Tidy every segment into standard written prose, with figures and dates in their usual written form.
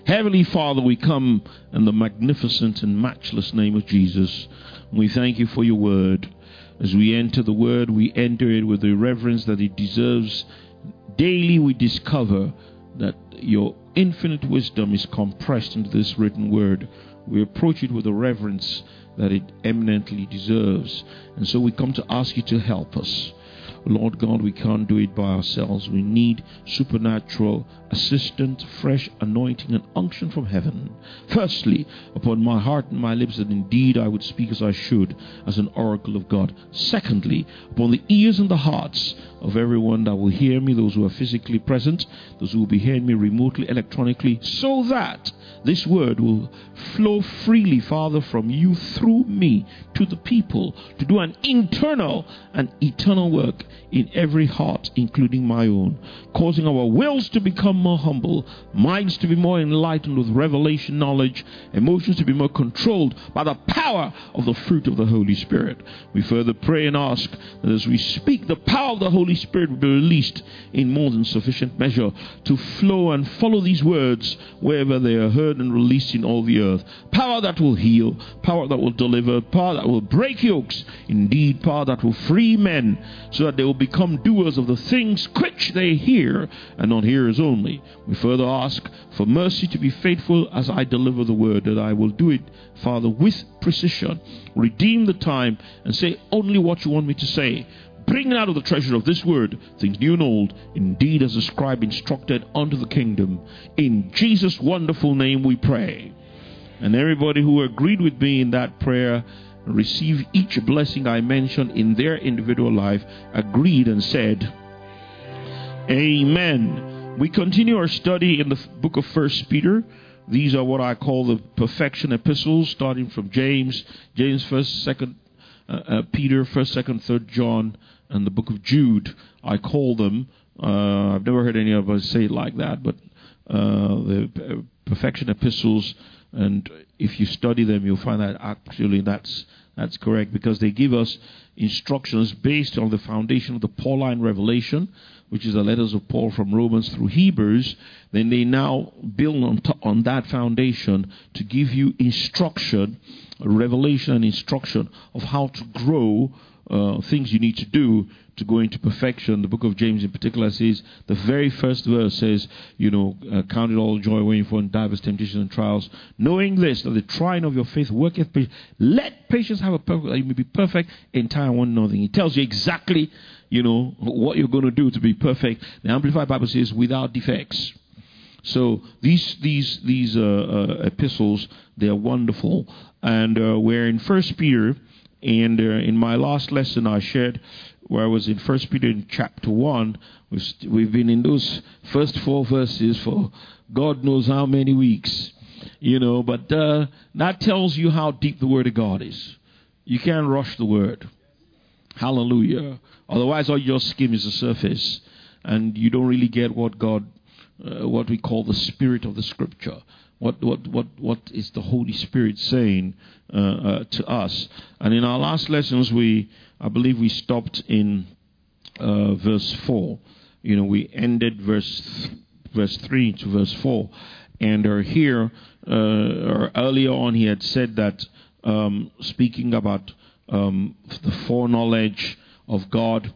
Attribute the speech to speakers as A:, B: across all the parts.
A: Heavenly Father, we come in the magnificent and matchless name of Jesus. We thank you for your word. As we enter the word, we enter it with the reverence that it deserves. Daily we discover that your infinite wisdom is compressed into this written word. We approach it with the reverence that it eminently deserves. And so we come to ask you to help us. Lord God, we can't do it by ourselves. We need supernatural assistance, fresh anointing and unction from heaven. Firstly, upon my heart and my lips, that indeed I would speak as I should, as an oracle of God. Secondly, upon the ears and the hearts of everyone that will hear me, those who are physically present, those who will be hearing me remotely, electronically, so that this word will flow freely, Father, from you through me to the people, to do an internal and eternal work in every heart, including my own, causing our wills to become more humble, minds to be more enlightened with revelation knowledge, emotions to be more controlled by the power of the fruit of the Holy Spirit. We further pray and ask that as we speak, the power of the Holy Spirit will be released in more than sufficient measure to flow and follow these words wherever they are heard and released in all the earth. Power that will heal, power that will deliver, power that will break yokes, indeed power that will free men, so that they will become doers of the things which they hear and not hearers only. We further ask for mercy to be faithful as I deliver the word, that I will do it, Father, with precision. Redeem the time and say only what you want me to say. Bring out of the treasure of this word things new and old, indeed as the scribe instructed unto the kingdom. In Jesus' wonderful name we pray. And everybody who agreed with me in that prayer, receive each blessing I mentioned in their individual life, agreed and said, Amen. We continue our study in the book of 1 Peter. These are what I call the perfection epistles, starting from James, 1st, 2nd Peter, 1st, 2nd, 3rd John, and the book of Jude. I call them, I've never heard any of us say it like that, but the perfection epistles. And if you study them, you'll find that actually that's correct, because they give us instructions based on the foundation of the Pauline revelation, which is the letters of Paul from Romans through Hebrews. Then they now build on that foundation to give you instruction, revelation and instruction of how to grow, things you need to do to go into perfection. The book of James in particular says, the very first verse says, count it all joy when you fall in diverse temptations and trials, knowing this, that the trying of your faith worketh patience. Let patience have a perfect, that you may be perfect, entire, one nothing. It tells you exactly, what you're going to do to be perfect. The Amplified Bible says, without defects. So these epistles, they are wonderful. And we're in 1 Peter, and in my last lesson I shared where I was in 1 Peter in chapter 1. We've been in those first 4 verses for God knows how many weeks, but that tells you how deep the Word of God is. You can't rush the Word. Hallelujah. Otherwise, all your skim is the surface, and you don't really get what God, what we call the spirit of the Scripture. What is the Holy Spirit saying to us? And in our last lessons, I believe we stopped in verse 4. We ended verse 3 to verse 4. And here, earlier on, he had said that, speaking about the foreknowledge of God,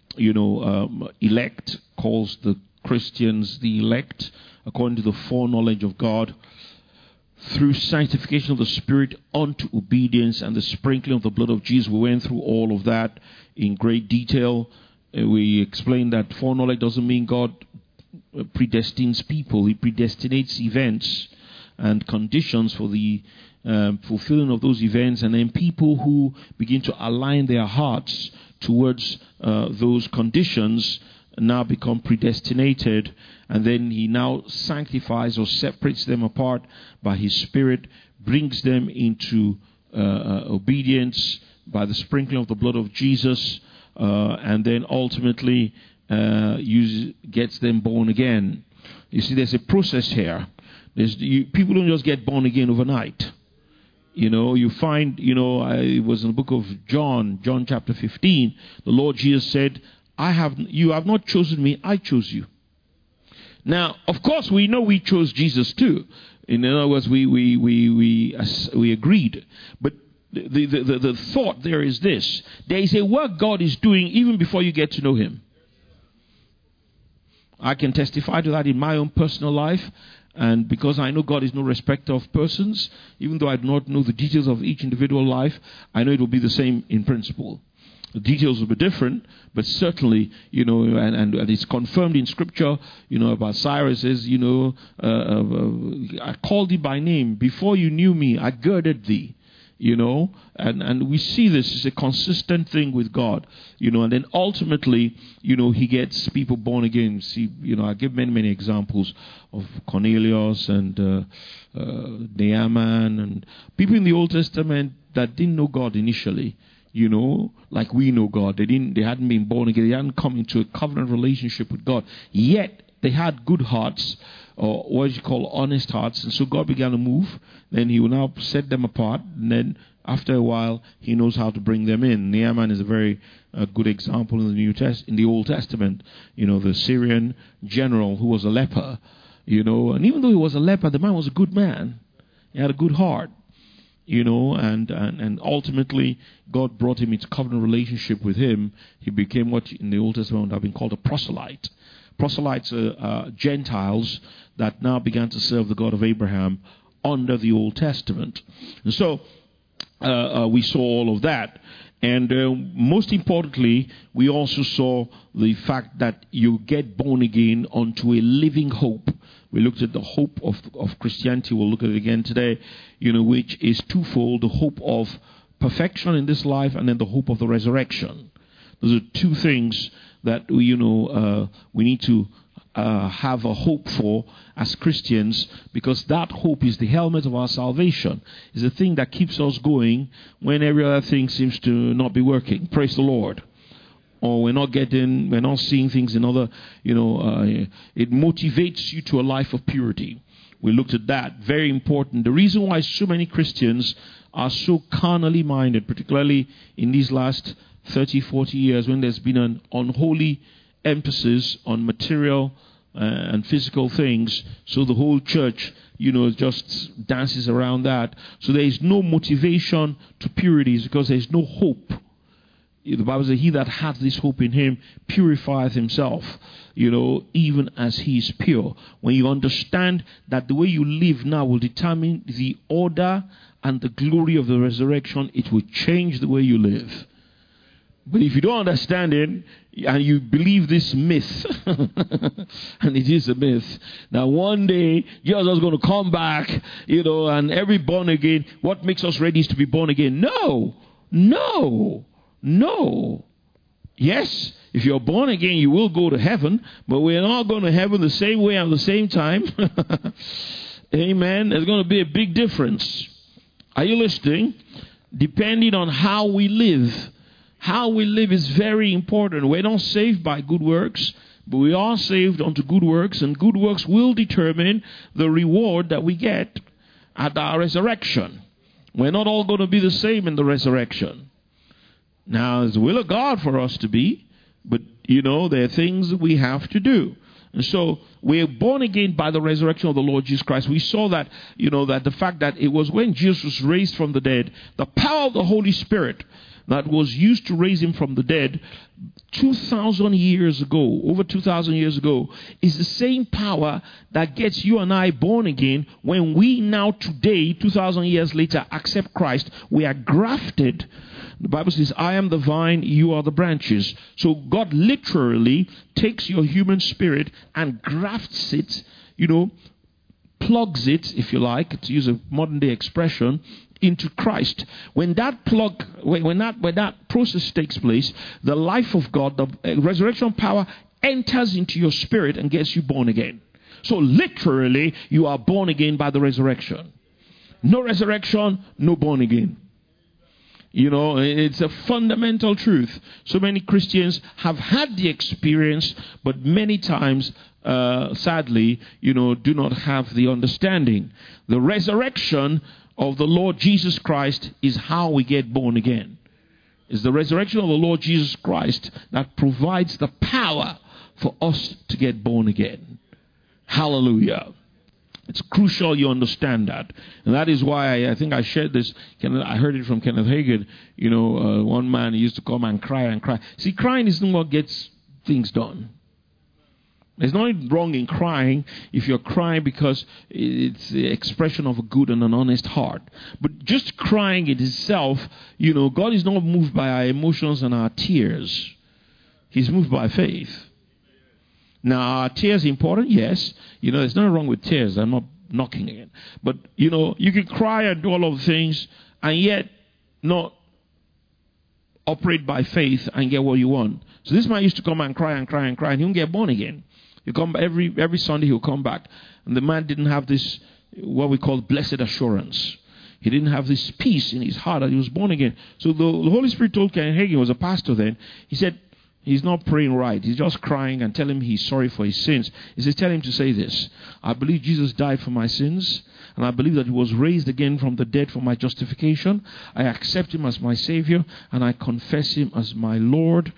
A: elect, calls the Christians the elect, according to the foreknowledge of God, through sanctification of the Spirit unto obedience and the sprinkling of the blood of Jesus. We went through all of that in great detail. We explained that foreknowledge doesn't mean God predestines people. He predestinates events and conditions for the fulfilling of those events, and then people who begin to align their hearts towards those conditions now become predestinated, and then he now sanctifies or separates them apart by his Spirit, brings them into obedience by the sprinkling of the blood of Jesus, and then ultimately gets them born again. You see, there's a process here. People don't just get born again overnight. You find, it was in the book of John chapter 15, the Lord Jesus said, you have not chosen me, I chose you. Now, of course, we know we chose Jesus too. In other words, we agreed. But the thought there is this: there is a work God is doing even before you get to know Him. I can testify to that in my own personal life. And because I know God is no respecter of persons, even though I do not know the details of each individual life, I know it will be the same in principle. The details will be different, but certainly, and it's confirmed in Scripture, about Cyrus says, I called thee by name. Before you knew me, I girded thee. And we see this as a consistent thing with God, and then ultimately, He gets people born again. See, I give many examples of Cornelius and Naaman and people in the Old Testament that didn't know God initially, like we know God. They hadn't been born again. They hadn't come into a covenant relationship with God. Yet they had good hearts, or what you call honest hearts, and so God began to move. Then He will now set them apart, and then after a while He knows how to bring them in. Naaman is a very good example in the Old Testament. The Syrian general who was a leper, and even though he was a leper, the man was a good man. He had a good heart, and ultimately God brought him into covenant relationship with Him. He became what in the Old Testament would have been called a proselyte. Proselytes are Gentiles that now began to serve the God of Abraham under the Old Testament. And so we saw all of that. And most importantly, we also saw the fact that you get born again unto a living hope. We looked at the hope of Christianity. We'll look at it again today, which is twofold: the hope of perfection in this life and then the hope of the resurrection. Those are two things that we need to have a hope for as Christians, because that hope is the helmet of our salvation. It's the thing that keeps us going when every other thing seems to not be working. Praise the Lord. Or we're not seeing things in other, it motivates you to a life of purity. We looked at that. Very important. The reason why so many Christians are so carnally minded, particularly in these last 30, 40 years, when there's been an unholy emphasis on material and physical things, so the whole church, just dances around that. So there is no motivation to purity, because there is no hope. The Bible says, he that hath this hope in Him purifieth himself, even as he is pure. When you understand that the way you live now will determine the order and the glory of the resurrection, it will change the way you live. But if you don't understand it, and you believe this myth, and it is a myth, that one day Jesus is going to come back, and every born again, what makes us ready is to be born again. No. Yes, if you're born again, you will go to heaven, but we're not going to heaven the same way at the same time. Amen. There's going to be a big difference. Are you listening? Depending on how we live. How we live is very important. We're not saved by good works, but we are saved unto good works, and good works will determine the reward that we get at our resurrection. We're not all going to be the same in the resurrection. Now, it's the will of God for us to be, but, there are things that we have to do. And so, we're born again by the resurrection of the Lord Jesus Christ. We saw that, that the fact that it was when Jesus was raised from the dead, the power of the Holy Spirit that was used to raise Him from the dead 2,000 years ago, over 2,000 years ago, is the same power that gets you and I born again when we now today, 2,000 years later, accept Christ. We are grafted. The Bible says, I am the vine, you are the branches. So God literally takes your human spirit and grafts it, plugs it, if you like, to use a modern day expression, into Christ. When that process takes place, the life of God, the resurrection power enters into your spirit and gets you born again. So literally, you are born again by the resurrection. No resurrection, no born again. It's a fundamental truth. So many Christians have had the experience, but many times, sadly, do not have the understanding. The resurrection of the Lord Jesus Christ is how we get born again. It's the resurrection of the Lord Jesus Christ that provides the power for us to get born again. Hallelujah. It's crucial you understand that. And that is why I think I shared this. I heard it from Kenneth Hagin. One man used to come and cry and cry. See, crying isn't what gets things done. There's nothing wrong in crying if you're crying because it's the expression of a good and an honest heart. But just crying in itself, God is not moved by our emotions and our tears. He's moved by faith. Now, are tears important? Yes. There's nothing wrong with tears. I'm not knocking it. But, you can cry and do all of the things and yet not operate by faith and get what you want. So this man used to come and cry and cry and cry and he won't get born again. You come every Sunday he'll come back. And the man didn't have this, what we call blessed assurance. He didn't have this peace in his heart that he was born again. So the Holy Spirit told Kenneth Hagin, was a pastor then, he said, he's not praying right. He's just crying and telling him he's sorry for his sins. He says, tell him to say this. I believe Jesus died for my sins. And I believe that he was raised again from the dead for my justification. I accept him as my Savior. And I confess him as my Lord.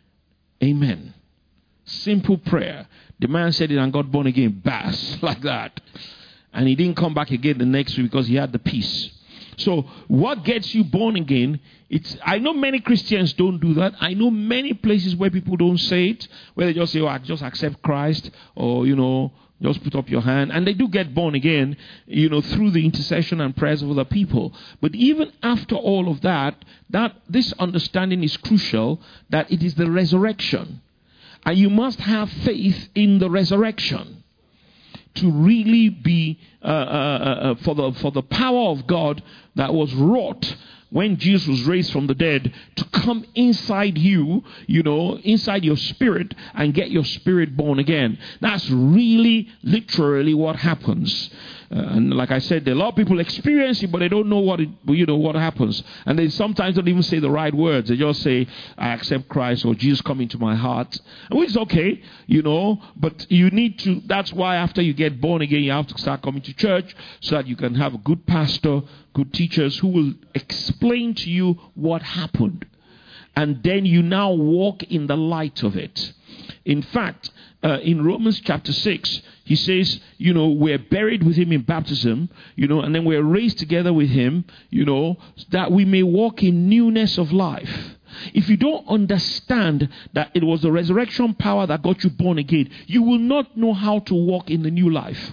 A: Amen. Simple prayer. The man said it and got born again. Bass. Like that. And he didn't come back again the next week because he had the peace. So what gets you born again, I know many Christians don't do that. I know many places where people don't say it, where they just say, I just accept Christ, or, just put up your hand. And they do get born again, through the intercession and prayers of other people. But even after all of that this understanding is crucial, that it is the resurrection. And you must have faith in the resurrection to really be for the power of God that was wrought when Jesus was raised from the dead to come inside you, inside your spirit and get your spirit born again. That's really literally what happens. And like I said, a lot of people experience it, but they don't know what happens. And they sometimes don't even say the right words. They just say, I accept Christ, or Jesus come into my heart. Which is okay, but you need to, that's why after you get born again, you have to start coming to church so that you can have a good pastor, good teachers who will explain to you what happened. And then you now walk in the light of it. In fact, in Romans chapter 6, he says, we're buried with him in baptism, and then we're raised together with him, that we may walk in newness of life. If you don't understand that it was the resurrection power that got you born again, you will not know how to walk in the new life.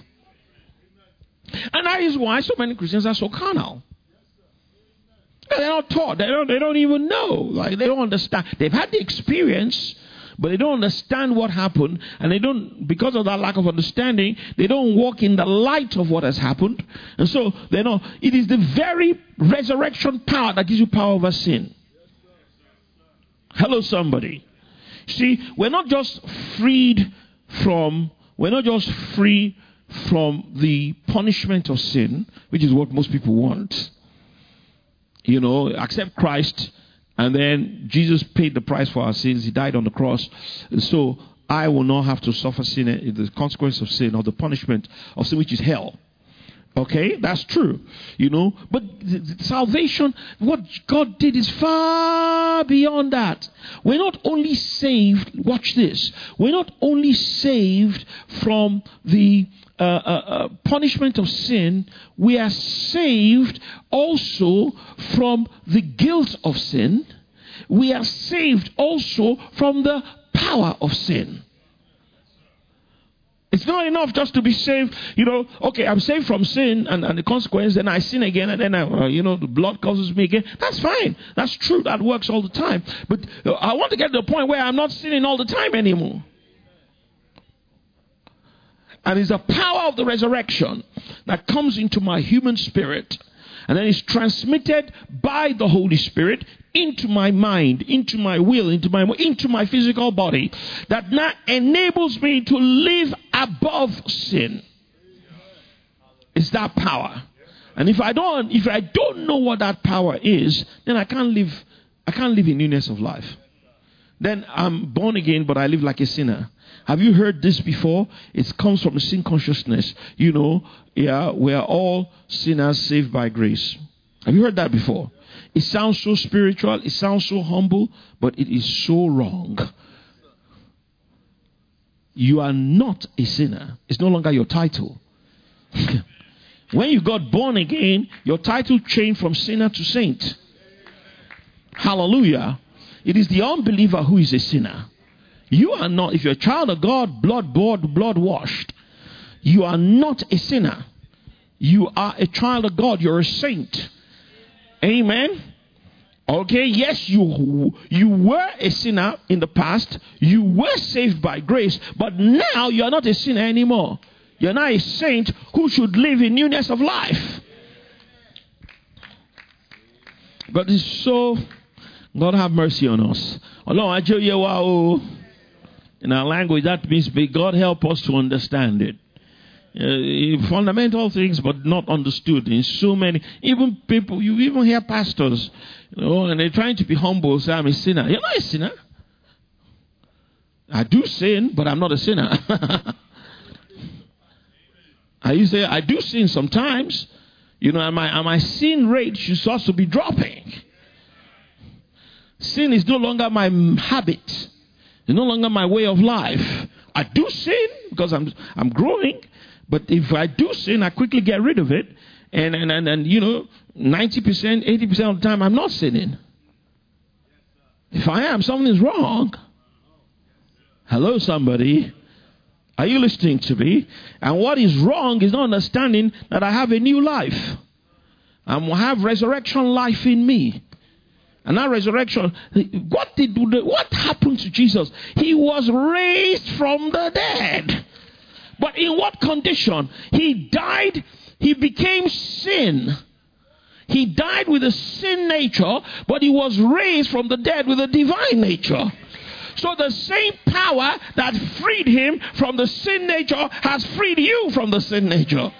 A: And that is why so many Christians are so carnal. They're not taught. They don't even know. Like, they don't understand. They've had the experience, but they don't understand what happened. And because of that lack of understanding, they don't walk in the light of what has happened. And so, it is the very resurrection power that gives you power over sin. Hello, somebody. See, we're not just free from the punishment of sin, which is what most people want. Accept Christ, and then Jesus paid the price for our sins. He died on the cross. So I will not have to suffer sin, the consequence of sin, or the punishment of sin, which is hell. Okay, that's true. But salvation, what God did is far beyond that. We're not only saved, watch this, we're not only saved from the punishment of sin, we are saved also from the guilt of sin. We are saved also from the power of sin. It's not enough just to be saved, okay, I'm saved from sin and the consequence, then I sin again, and then the blood causes me again. That's fine. That's true. That works all the time. But I want to get to the point where I'm not sinning all the time anymore. And it's the power of the resurrection that comes into my human spirit, and then is transmitted by the Holy Spirit into my mind, into my will, into my physical body, that now enables me to live above sin. It's that power. And if I don't know what that power is, then I can't live in newness of life. Then I'm born again, but I live like a sinner. Have you heard this before? It comes from sin consciousness. We are all sinners saved by grace. Have you heard that before? It sounds so spiritual. It sounds so humble, but it is so wrong. you are not a sinner. It's no longer your title. When you got born again, your title changed from sinner to saint. Hallelujah. It is the unbeliever who is a sinner. You are not. If you're a child of God, blood-bought, blood-washed, you are not a sinner. You are a child of God. You're a saint. Amen. Okay, yes, you were a sinner in the past. You were saved by grace, but now you are not a sinner anymore. You're now a saint who should live in newness of life. God is so, God have mercy on us. In our language, that means may God help us to understand it. Fundamental things, but not understood in so many. Even people, you even hear pastors, and they're trying to be humble, say, I'm a sinner. You're not a sinner. I do sin, but I'm not a sinner. You say, I do sin sometimes, and my sin rate should also be dropping. Sin is no longer my habit. It's no longer my way of life. I do sin because I'm growing. But if I do sin, I quickly get rid of it. And 90%, 80% of the time, I'm not sinning. If I am, something is wrong. Hello, somebody. Are you listening to me? And what is wrong is not understanding that I have a new life. I have resurrection life in me. And that resurrection, what happened to Jesus? He was raised from the dead. But in what condition? He died, he became sin. He died with a sin nature, but he was raised from the dead with a divine nature. So the same power that freed him from the sin nature has freed you from the sin nature.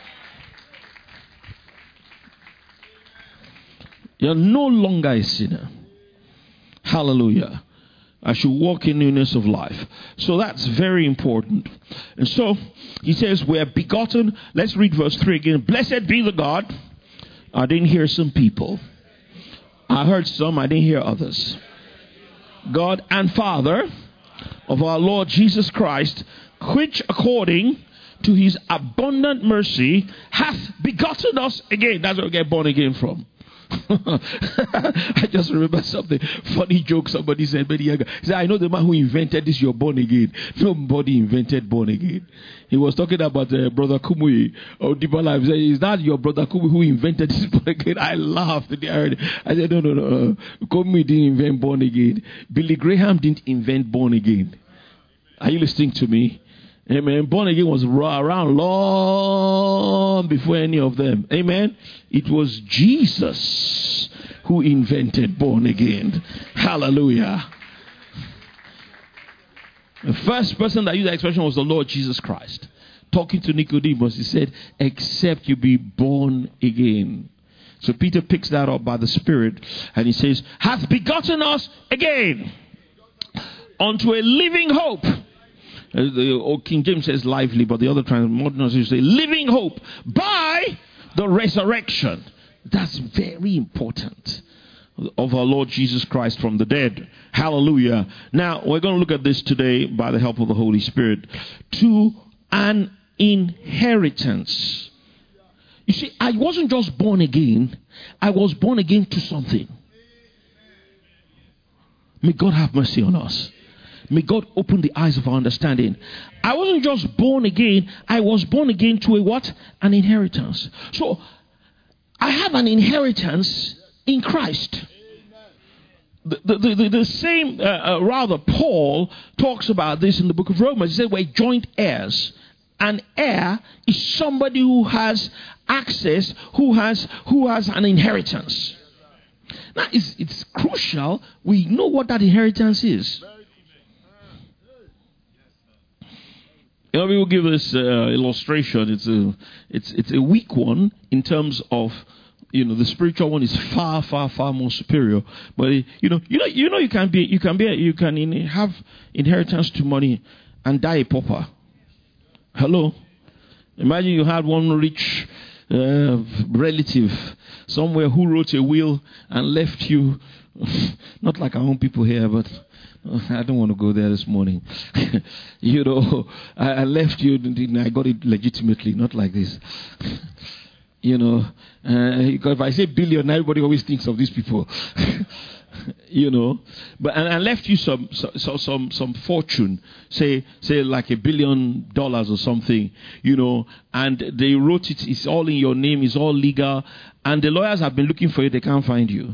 A: You're no longer a sinner. Hallelujah. I should walk in newness of life. So that's very important. And so he says, we are begotten. Let's read verse 3 again. Blessed be the God. I didn't hear some people. I heard some, I didn't hear others. God and Father of our Lord Jesus Christ, which according to his abundant mercy hath begotten us again. That's where we get born again from. I just remember something funny joke somebody said many years ago. He said, I know the man who invented this, you're born again. Nobody invented born again. He was talking about Brother Kumui or Dibala. He said, is that your Brother Kumui who invented this born again? I laughed. I heard it. I said, no. Kumui didn't invent born again. Billy Graham didn't invent born again. Are you listening to me? Amen. Born again was around long before any of them. Amen. It was Jesus who invented born again. Hallelujah. The first person that used that expression was the Lord Jesus Christ. Talking to Nicodemus, he said, except you be born again. So Peter picks that up by the Spirit and he says, hath begotten us again unto a living hope. The King James says lively, but the other translations say living hope by the resurrection. That's very important. Of our Lord Jesus Christ from the dead. Hallelujah. Now, we're going to look at this today by the help of the Holy Spirit. To an inheritance. You see, I wasn't just born again. I was born again to something. May God have mercy on us. May God open the eyes of our understanding. I wasn't just born again. I was born again to a what? An inheritance. So, I have an inheritance in Christ. The same, Paul talks about this in the book of Romans. He said we're joint heirs. An heir is somebody who has access, who has an inheritance. Now, it's crucial we know what that inheritance is. We will give this illustration. It's a weak one in terms of, the spiritual one is far, far, far more superior. But you can have inheritance to money and die a pauper. Hello, imagine you had one rich relative somewhere who wrote a will and left you, not like our own people here, but I don't want to go there this morning. I left you, I got it legitimately, not like this. Because if I say billion, everybody always thinks of these people. But and left you some fortune, say like $1 billion or something, and they wrote it, it's all in your name, it's all legal, and the lawyers have been looking for you, they can't find you.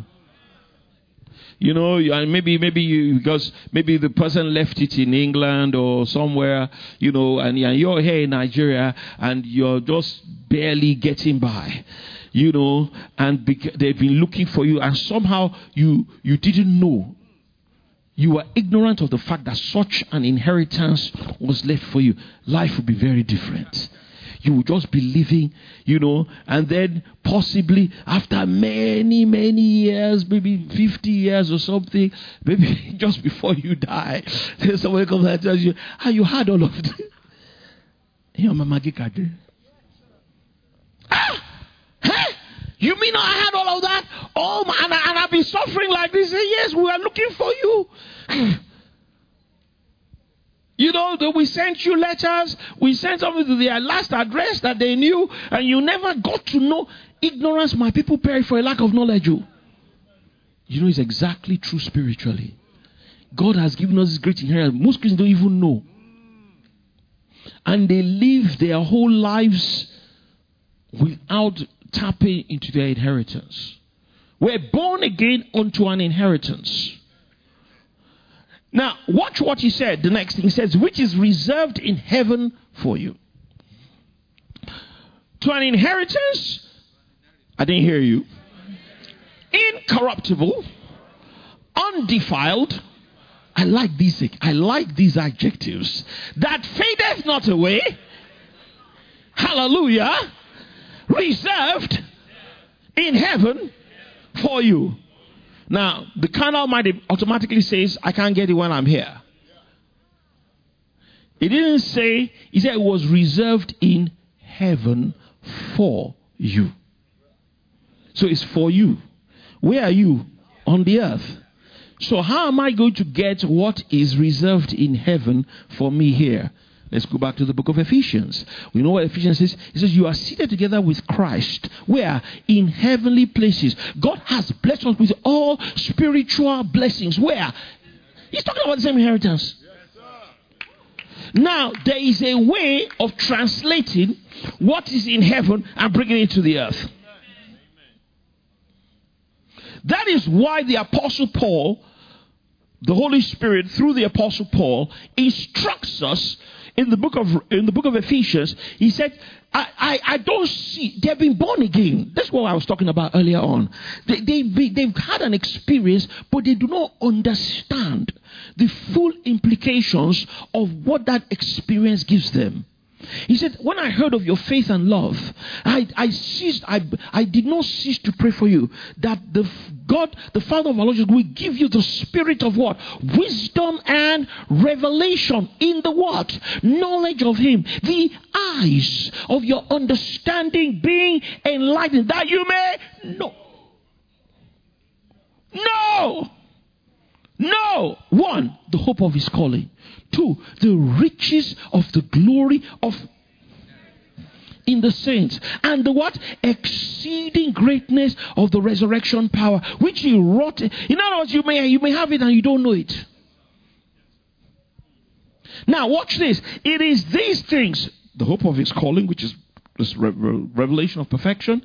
A: And maybe because maybe the person left it in England or somewhere, and you're here in Nigeria and you're just barely getting by, and they've been looking for you, and somehow you didn't know. You were ignorant of the fact that such an inheritance was left for you. Life would be very different. You would just be living, and then possibly after many, many years, maybe 50 years or something, maybe just before you die, then someone comes and tells you, you had all of this. You mean I had all of that? Oh, and I've been suffering like this. Yes, we are looking for you. We sent you letters. We sent something to their last address that they knew, and you never got to know. Ignorance, my people perish for a lack of knowledge. It's exactly true spiritually. God has given us this great inheritance. Most Christians don't even know. And they live their whole lives without tapping into their inheritance. We're born again unto an inheritance. Now, watch what he said. The next thing he says, which is reserved in heaven for you. To an inheritance, I didn't hear you, incorruptible, undefiled. I like these adjectives. That fadeth not away. Hallelujah. Reserved in heaven for you. Now, the carnal mind automatically says, I can't get it when I'm here. It didn't say, he said it was reserved in heaven for you. So it's for you. Where are you? On the earth. So how am I going to get what is reserved in heaven for me here? Let's go back to the book of Ephesians. We know what Ephesians says. It says you are seated together with Christ. Where? In heavenly places. God has blessed us with all spiritual blessings. Where? He's talking about the same inheritance. Now, there is a way of translating what is in heaven and bringing it to the earth. That is why the Apostle Paul, the Holy Spirit, through the Apostle Paul, instructs us in the book of Ephesians. He said, I don't see, they've been born again. That's what I was talking about earlier on. They've had an experience, but they do not understand the full implications of what that experience gives them. He said, when I heard of your faith and love, I did not cease to pray for you, that God, the Father of our Lord, will give you the spirit of what? Wisdom and revelation in the what? Knowledge of Him. The eyes of your understanding being enlightened, that you may know. No. One, the hope of His calling. Two, the riches of the glory of in the saints. And the what? Exceeding greatness of the resurrection power, which He wrought. In other words, you may have it and you don't know it. Now watch this. It is these things, the hope of His calling, which is this revelation of perfection,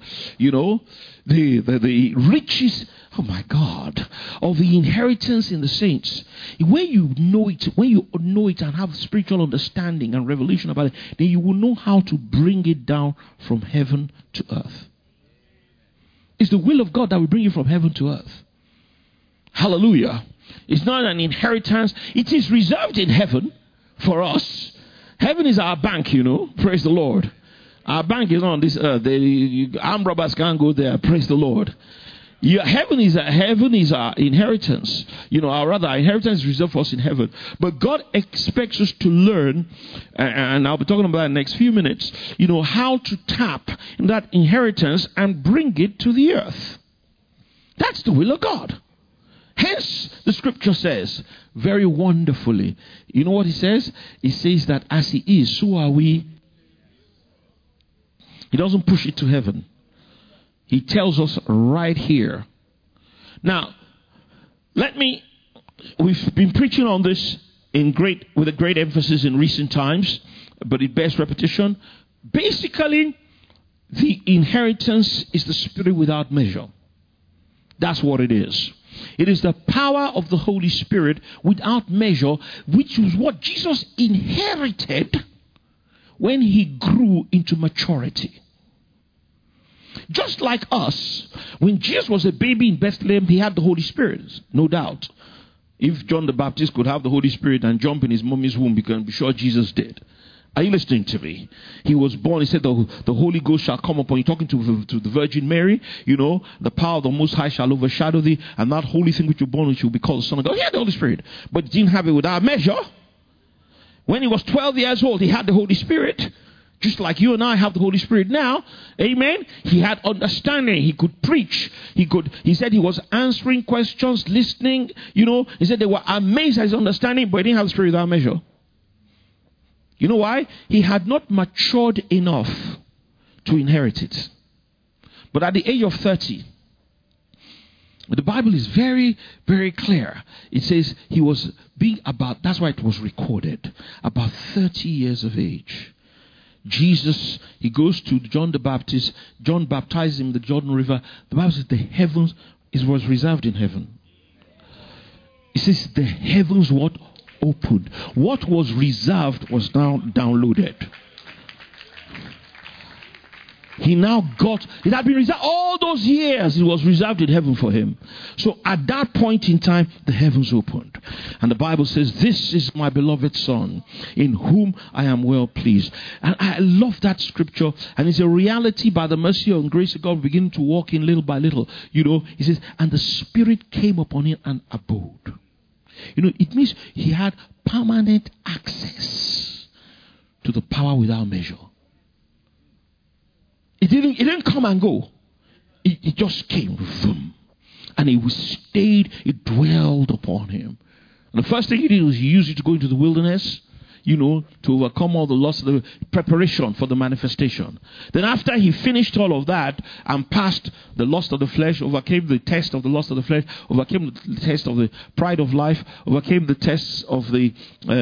A: the riches, oh my God, of the inheritance in the saints. When you know it and have spiritual understanding and revelation about it, then you will know how to bring it down from heaven to earth. It's the will of God that will bring you from heaven to earth. Hallelujah. It's not an inheritance. It is reserved in heaven for us. Heaven is our bank, Praise the Lord. Our bank is not on this earth. Armed robbers can't go there. Praise the Lord. Heaven is our inheritance. Our inheritance is reserved for us in heaven. But God expects us to learn, and I'll be talking about that in the next few minutes, how to tap in that inheritance and bring it to the earth. That's the will of God. Hence, the scripture says, very wonderfully, you know what he says? He says that as he is, so are we. He doesn't push it to heaven. He tells us right here. Now, we've been preaching on this with a great emphasis in recent times, but it bears repetition. Basically, the inheritance is the Spirit without measure. That's what it is. It is the power of the Holy Spirit without measure, which is what Jesus inherited when he grew into maturity. Just like us, when Jesus was a baby in Bethlehem, he had the Holy Spirit, no doubt. If John the Baptist could have the Holy Spirit and jump in his mommy's womb, you can be sure Jesus did. Are you listening to me? He was born, he said, the Holy Ghost shall come upon you, talking to the Virgin Mary, the power of the Most High shall overshadow thee, and that holy thing which you're born, which will be called the Son of God. He had the Holy Spirit, but he didn't have it without measure. When he was 12 years old, he had the Holy Spirit. Just like you and I have the Holy Spirit now. Amen. He had understanding. He could preach. He said he was answering questions, listening. He said they were amazed at his understanding, but he didn't have the Spirit without measure. You know why? He had not matured enough to inherit it. But at the age of 30, the Bible is very, very clear. It says he was that's why it was recorded, about 30 years of age. Jesus, he goes to John the Baptist. John baptized him in the Jordan River. The Bible says the heavens, it was reserved in heaven. It says the heavens what? Opened. What was reserved was now downloaded. It had been reserved all those years. It was reserved in heaven for him. So at that point in time, the heavens opened. And the Bible says, this is my beloved Son, in whom I am well pleased. And I love that scripture. And it's a reality by the mercy and grace of God, beginning to walk in little by little. He says, and the Spirit came upon him and abode. It means he had permanent access to the power without measure. It didn't come and go. It just came. Vroom, and it stayed, it dwelled upon him. And the first thing he did was he used it to go into the wilderness, to overcome all the loss of the preparation for the manifestation. Then after he finished all of that and passed the lust of the flesh, overcame the test of the lust of the flesh, overcame the test of the pride of life, overcame the tests of the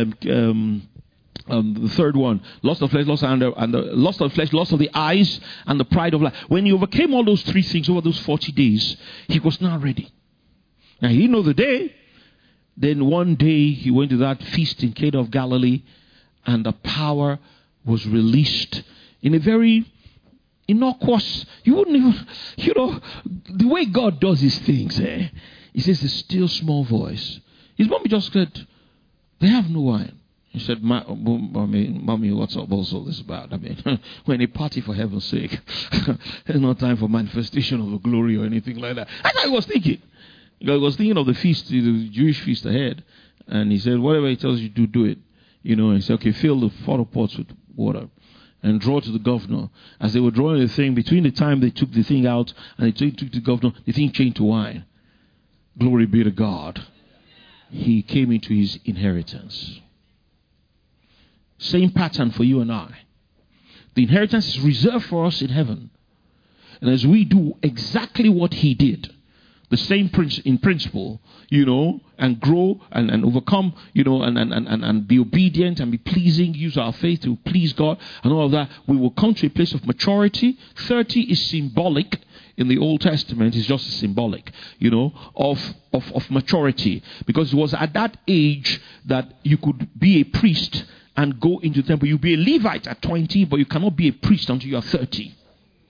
A: third one, lust of flesh, lust of the flesh, lust of the eyes, and the pride of life. When he overcame all those three things over those 40 days, he was now ready. Now he didn't know the day. Then one day he went to that feast in Cana of Galilee, and the power was released in a very innocuous, you wouldn't even, the way God does his things, he says the still small voice. His mommy just said, they have no wine. He said, Mommy, what's all this about? We're in a party for heaven's sake. There's no time for manifestation of the glory or anything like that. That's what I was thinking. He was thinking of the feast, the Jewish feast ahead. And he said, whatever he tells you to do it. And he said, okay, fill the photo pots with water and draw to the governor. As they were drawing the thing, between the time they took the thing out and they took to the governor, the thing changed to wine. Glory be to God. He came into his inheritance. Same pattern for you and I. The inheritance is reserved for us in heaven. And as we do exactly what he did, the same in principle, and grow and overcome, and be obedient and be pleasing, use our faith to please God and all of that, we will come to a place of maturity. 30 is symbolic. In the Old Testament, it's just symbolic, of maturity. Because it was at that age that you could be a priest and go into the temple. You'll be a Levite at 20, but you cannot be a priest until you are 30.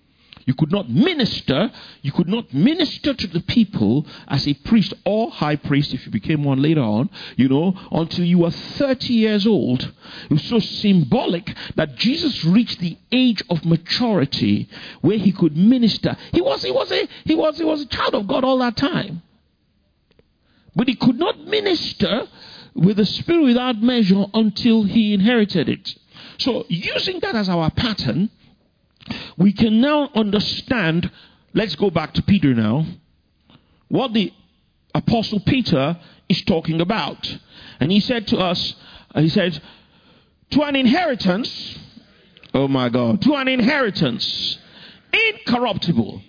A: You could not minister. You could not minister to the people as a priest or high priest if you became one later on, until you were 30 years old. It was so symbolic that Jesus reached the age of maturity where he could minister. He was a child of God all that time. But he could not minister with the Spirit without measure until he inherited it. So using that as our pattern, we can now understand, let's go back to Peter now, what the Apostle Peter is talking about. And he said to us, to an inheritance, oh my God, to an inheritance, incorruptible.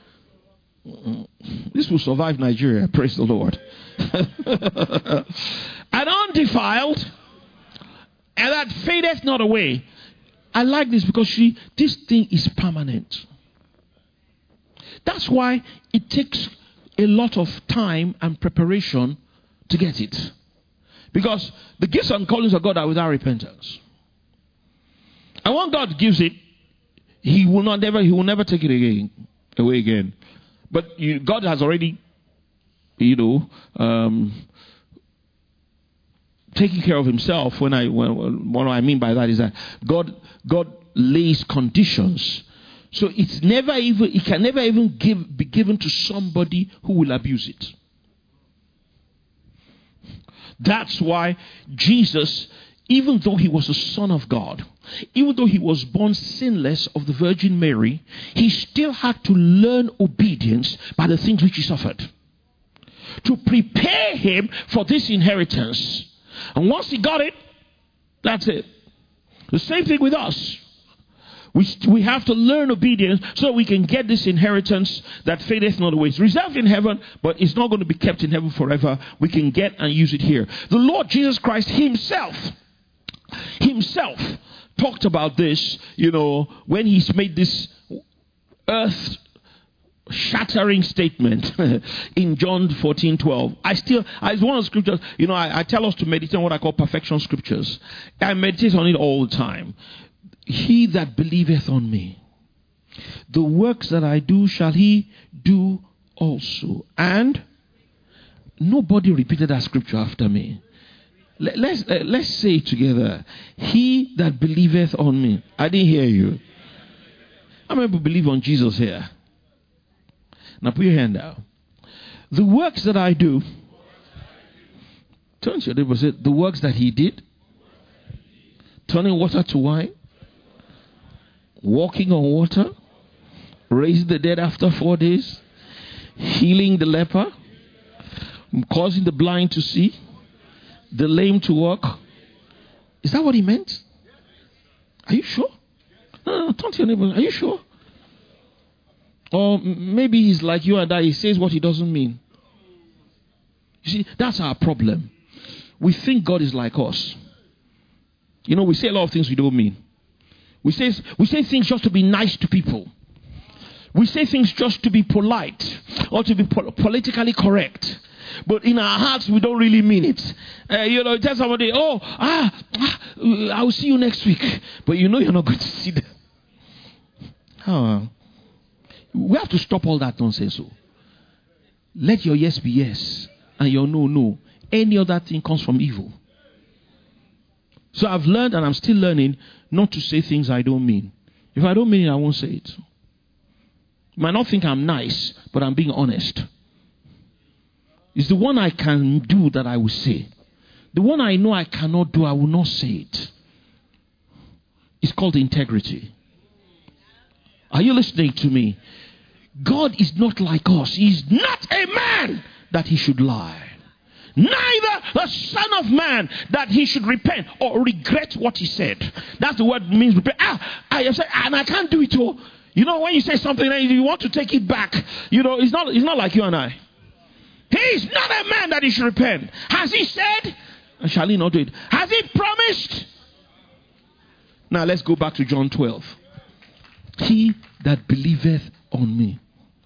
A: This will survive Nigeria, praise the Lord. And undefiled, and that fadeth not away. I like this because this thing is permanent. That's why it takes a lot of time and preparation to get it. Because the gifts and callings of God are without repentance. And when God gives it, He will never take it away again. But God has already, taking care of himself. What I mean by that is that God lays conditions, so it can never even be given to somebody who will abuse it. That's why Jesus, even though he was the Son of God, even though he was born sinless of the Virgin Mary, he still had to learn obedience by the things which he suffered to prepare him for this inheritance. And once he got it, that's it. The same thing with us. We have to learn obedience so we can get this inheritance that fadeth not away. It's reserved in heaven, but it's not going to be kept in heaven forever. We can get and use it here. The Lord Jesus Christ himself talked about this, when he's made this earth shattering statement in John 14:12. It's one of the scriptures, I tell us to meditate on what I call perfection scriptures. I meditate on it all the time. He that believeth on me, the works that I do shall he do also. And nobody repeated that scripture after me. Let's say it together. He that believeth on me. I didn't hear you. How many people believe on Jesus here? Now put your hand down. The works that I do. Turn to your neighbor and say, the works that he did. Turning water to wine. Walking on water. Raising the dead after 4 days. Healing the leper. Causing the blind to see. The lame to walk. Is that what he meant? Are you sure? No, turn to your neighbor. Are you sure? Or maybe he's like you and I. He says what he doesn't mean. You see, that's our problem. We think God is like us. We say a lot of things we don't mean. We say things just to be nice to people. We say things just to be polite or to be politically correct. But in our hearts, we don't really mean it. Tell somebody, I'll see you next week. But you're not going to see them. We have to stop all that nonsense. Let your yes be yes and your no, no. Any other thing comes from evil. So I've learned, and I'm still learning, not to say things I don't mean. If I don't mean it, I won't say it. You might not think I'm nice, but I'm being honest. It's the one I can do that I will say. The one I know I cannot do, I will not say it. It's called integrity. Are you listening to me? God is not like us. He's not a man that he should lie. Neither the Son of Man that he should repent or regret what he said. That's the word means repent. I said, and I can't do it all. When you say something and you want to take it back, it's not like you and I. He is not a man that he should repent. Has he said? And shall he not do it? Has he promised? Now let's go back to John 12. He that believeth on me.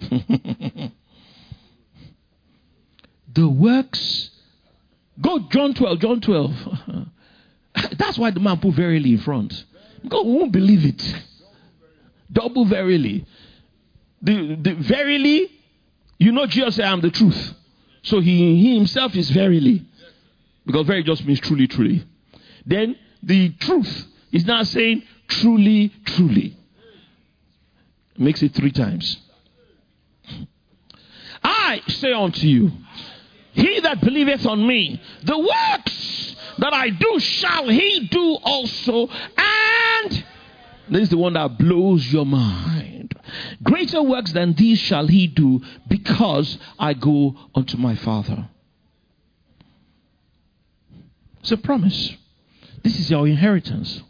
A: The works. Go John 12. That's why the man put verily in front. God won't believe it. Double verily. The verily, you know, Jesus said, I am the truth. So he himself is verily. Because very just means truly, truly. Then the truth is now saying truly, truly. Makes it 3 times. I say unto you, he that believeth on me, the works that I do shall he do also. And this is the one that blows your mind. Greater works than these shall he do, because I go unto my Father. It's a promise. This is your inheritance.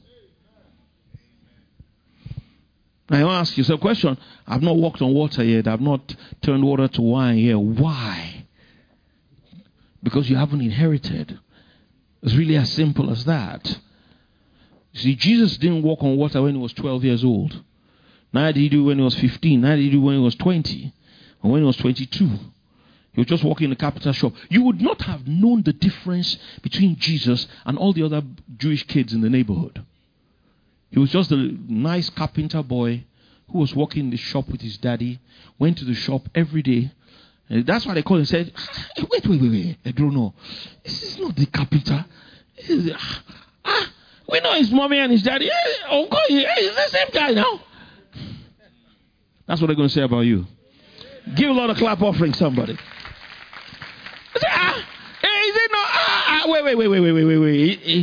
A: Now you ask yourself a question. I've not walked on water yet. I've not turned water to wine yet. Why? Because you haven't inherited. It's really as simple as that. You see, Jesus didn't walk on water when he was 12 years old. Neither did he do when he was 15. Neither did he do when he was 20. Or when he was 22. He was just walking in the carpenter shop. You would not have known the difference between Jesus and all the other Jewish kids in the neighborhood. He was just a nice carpenter boy who was working in the shop with his daddy, went to the shop every day. And that's why they called him and said, wait. I don't know. This is not the carpenter. We know his mommy and his daddy. Uncle, it's the same guy now. That's what they're going to say about you. Give a lot of clap offering, somebody. Say, is it not? Wait.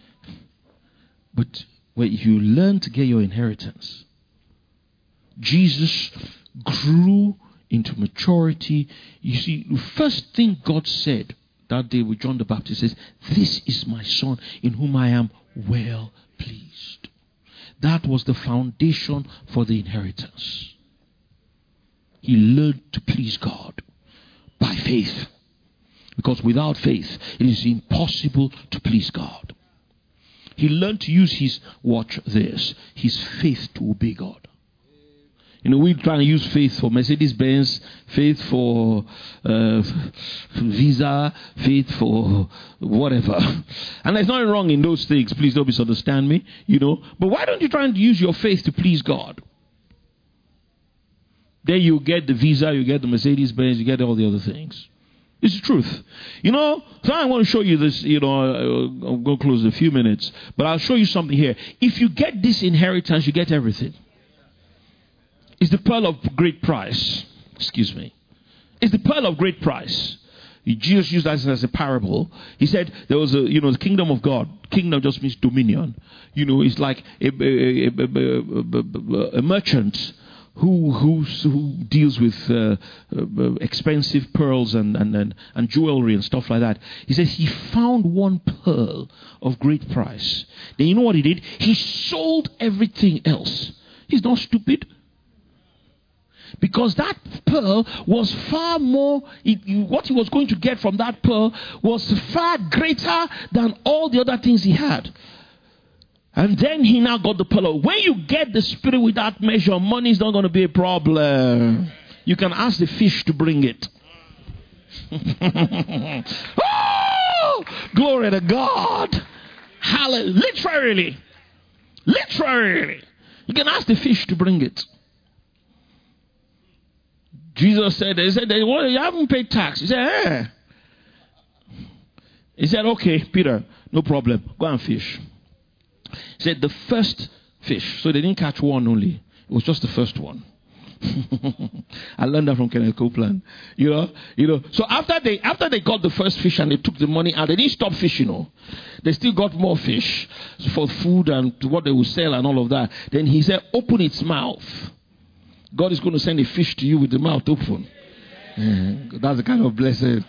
A: But when you learn to get your inheritance, Jesus grew into maturity. You see, the first thing God said that day with John the Baptist is, this is my son in whom I am well pleased. That was the foundation for the inheritance. He learned to please God by faith. Because without faith, it is impossible to please God. He learned to use his faith to obey God. You know, we try and use faith for Mercedes-Benz, faith for Visa, faith for whatever. And there's nothing wrong in those things. Please don't misunderstand me, you know. But why don't you try and use your faith to please God? Then you get the Visa, you get the Mercedes-Benz, you get all the other things. It's the truth. You know, so I want to show you this, you know, I'll go close in a few minutes. But I'll show you something here. If you get this inheritance, you get everything. It's the pearl of great price. Excuse me. It's the pearl of great price. Jesus used that as a parable. He said there was the kingdom of God. Kingdom just means dominion. You know, it's like a merchant who deals with expensive pearls and jewelry and stuff like that. He says he found one pearl of great price. Then you know what he did? He sold everything else. He's not stupid. Because that pearl was far more, what he was going to get from that pearl was far greater than all the other things he had. And then he now got the pearl. When you get the Spirit without measure, money is not going to be a problem. You can ask the fish to bring it. Oh, glory to God. Hallelujah. Literally. You can ask the fish to bring it. Jesus said, well, you haven't paid tax. He said, He said, okay, Peter, no problem. Go and fish. He said, the first fish. So they didn't catch one only. It was just the first one. I learned that from Kenneth Copeland. You know. So after they got the first fish and they took the money out, they didn't stop fishing. They still got more fish for food and what they would sell and all of that. Then he said, open its mouth. God is going to send a fish to you with the mouth open. That's the kind of blessing.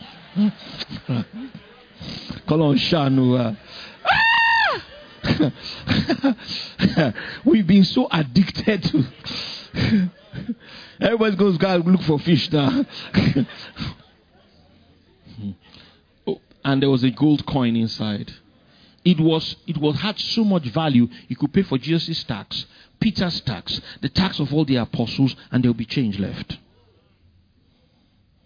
A: Call on Shanu. We've been so addicted to. Everybody goes, God, look for fish now. And there was a gold coin inside. It had so much value. You could pay for Jesus' tax, Peter's tax, the tax of all the apostles, and there will be change left.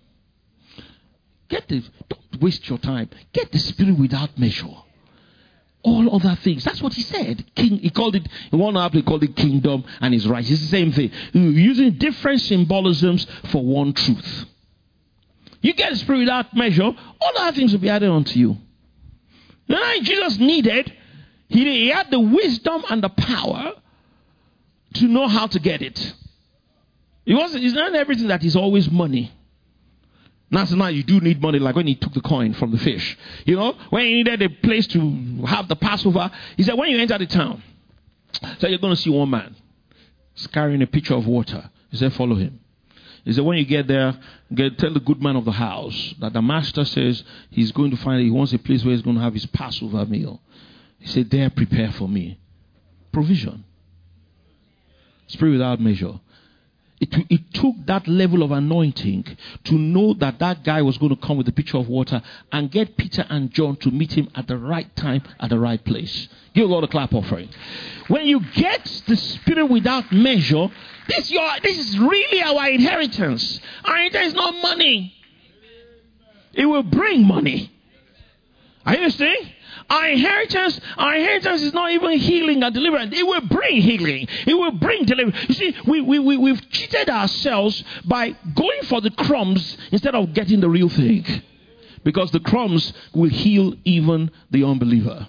A: Don't waste your time. Get the Spirit without measure. all other things. That's what he said. He called it, in one apple, he called it kingdom and his rights. It's the same thing. Using different symbolisms for one truth. You get the Spirit without measure, all other things will be added unto you. Jesus needed, he had the wisdom and the power to know how to get it. It's not everything that is always money. Now you do need money, like when he took the coin from the fish. When he needed a place to have the Passover, he said, when you enter the town, so you're going to see one man. He's carrying a pitcher of water. He said, follow him. He said, when you get there, tell the good man of the house that the master says he's going to find, he wants a place where he's going to have his Passover meal. He said, there, prepare for me. Provision. Spirit without measure. It took that level of anointing to know that guy was going to come with a pitcher of water and get Peter and John to meet him at the right time, at the right place. Give God a clap offering. When you get the Spirit without measure, this is really our inheritance. Our inheritance is not money. It will bring money. Are you understanding? Our inheritance is not even healing and deliverance. It will bring healing. It will bring deliverance. You see, we've cheated ourselves by going for the crumbs instead of getting the real thing. Because the crumbs will heal even the unbeliever.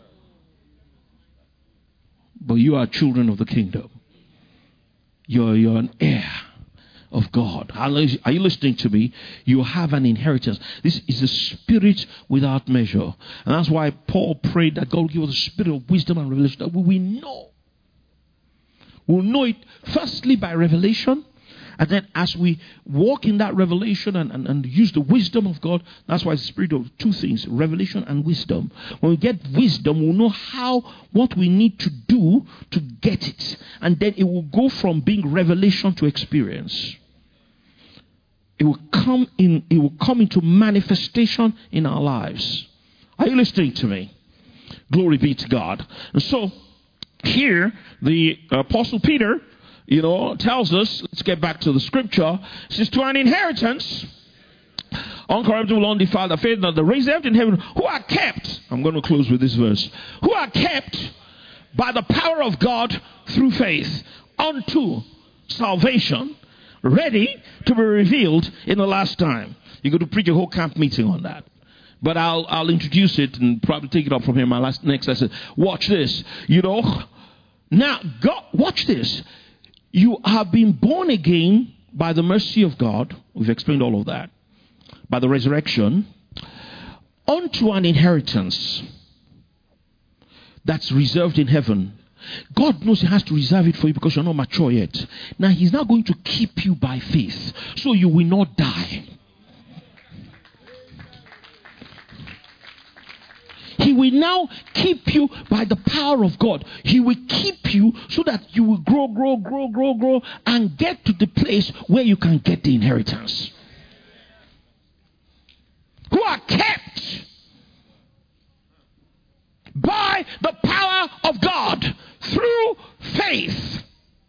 A: But you are children of the kingdom. You're an heir of God. Are you listening to me? You have an inheritance. This is a spirit without measure. And that's why Paul prayed that God will give us a spirit of wisdom and revelation, that we know. We'll know it firstly by revelation. And then as we walk in that revelation and use the wisdom of God, that's why it's the spirit of two things, revelation and wisdom. When we get wisdom, we'll know what we need to do to get it. And then it will go from being revelation to experience. It will come into manifestation in our lives. Are you listening to me? Glory be to God. And so here the Apostle Peter tells us, let's get back to the scripture. It says, to an inheritance, uncorruptible, undefiled, the faith that the raised in heaven, who are kept, I'm going to close with this verse, who are kept by the power of God through faith unto salvation, ready to be revealed in the last time. You're going to preach a whole camp meeting on that. But I'll introduce it and probably take it up from here. My next lesson. Watch this. Now, God, watch this. You have been born again by the mercy of God. We've explained all of that. By the resurrection. Unto an inheritance that's reserved in heaven. God knows He has to reserve it for you because you're not mature yet. Now He's not going to keep you by faith, so you will not die. He will now keep you by the power of God. He will keep you so that you will grow, and get to the place where you can get the inheritance. Who are kept by the power of God through faith.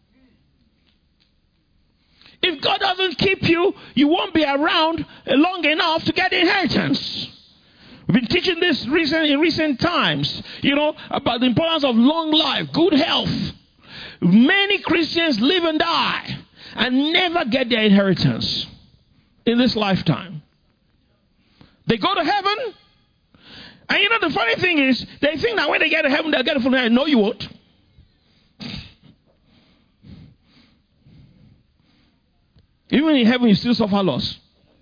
A: If God doesn't keep you, you won't be around long enough to get the inheritance. We've been teaching this in recent times, about the importance of long life, good health. Many Christians live and die and never get their inheritance in this lifetime. They go to heaven, and the funny thing is, they think that when they get to heaven, they'll get it from there. No, you won't. Even in heaven, you still suffer loss.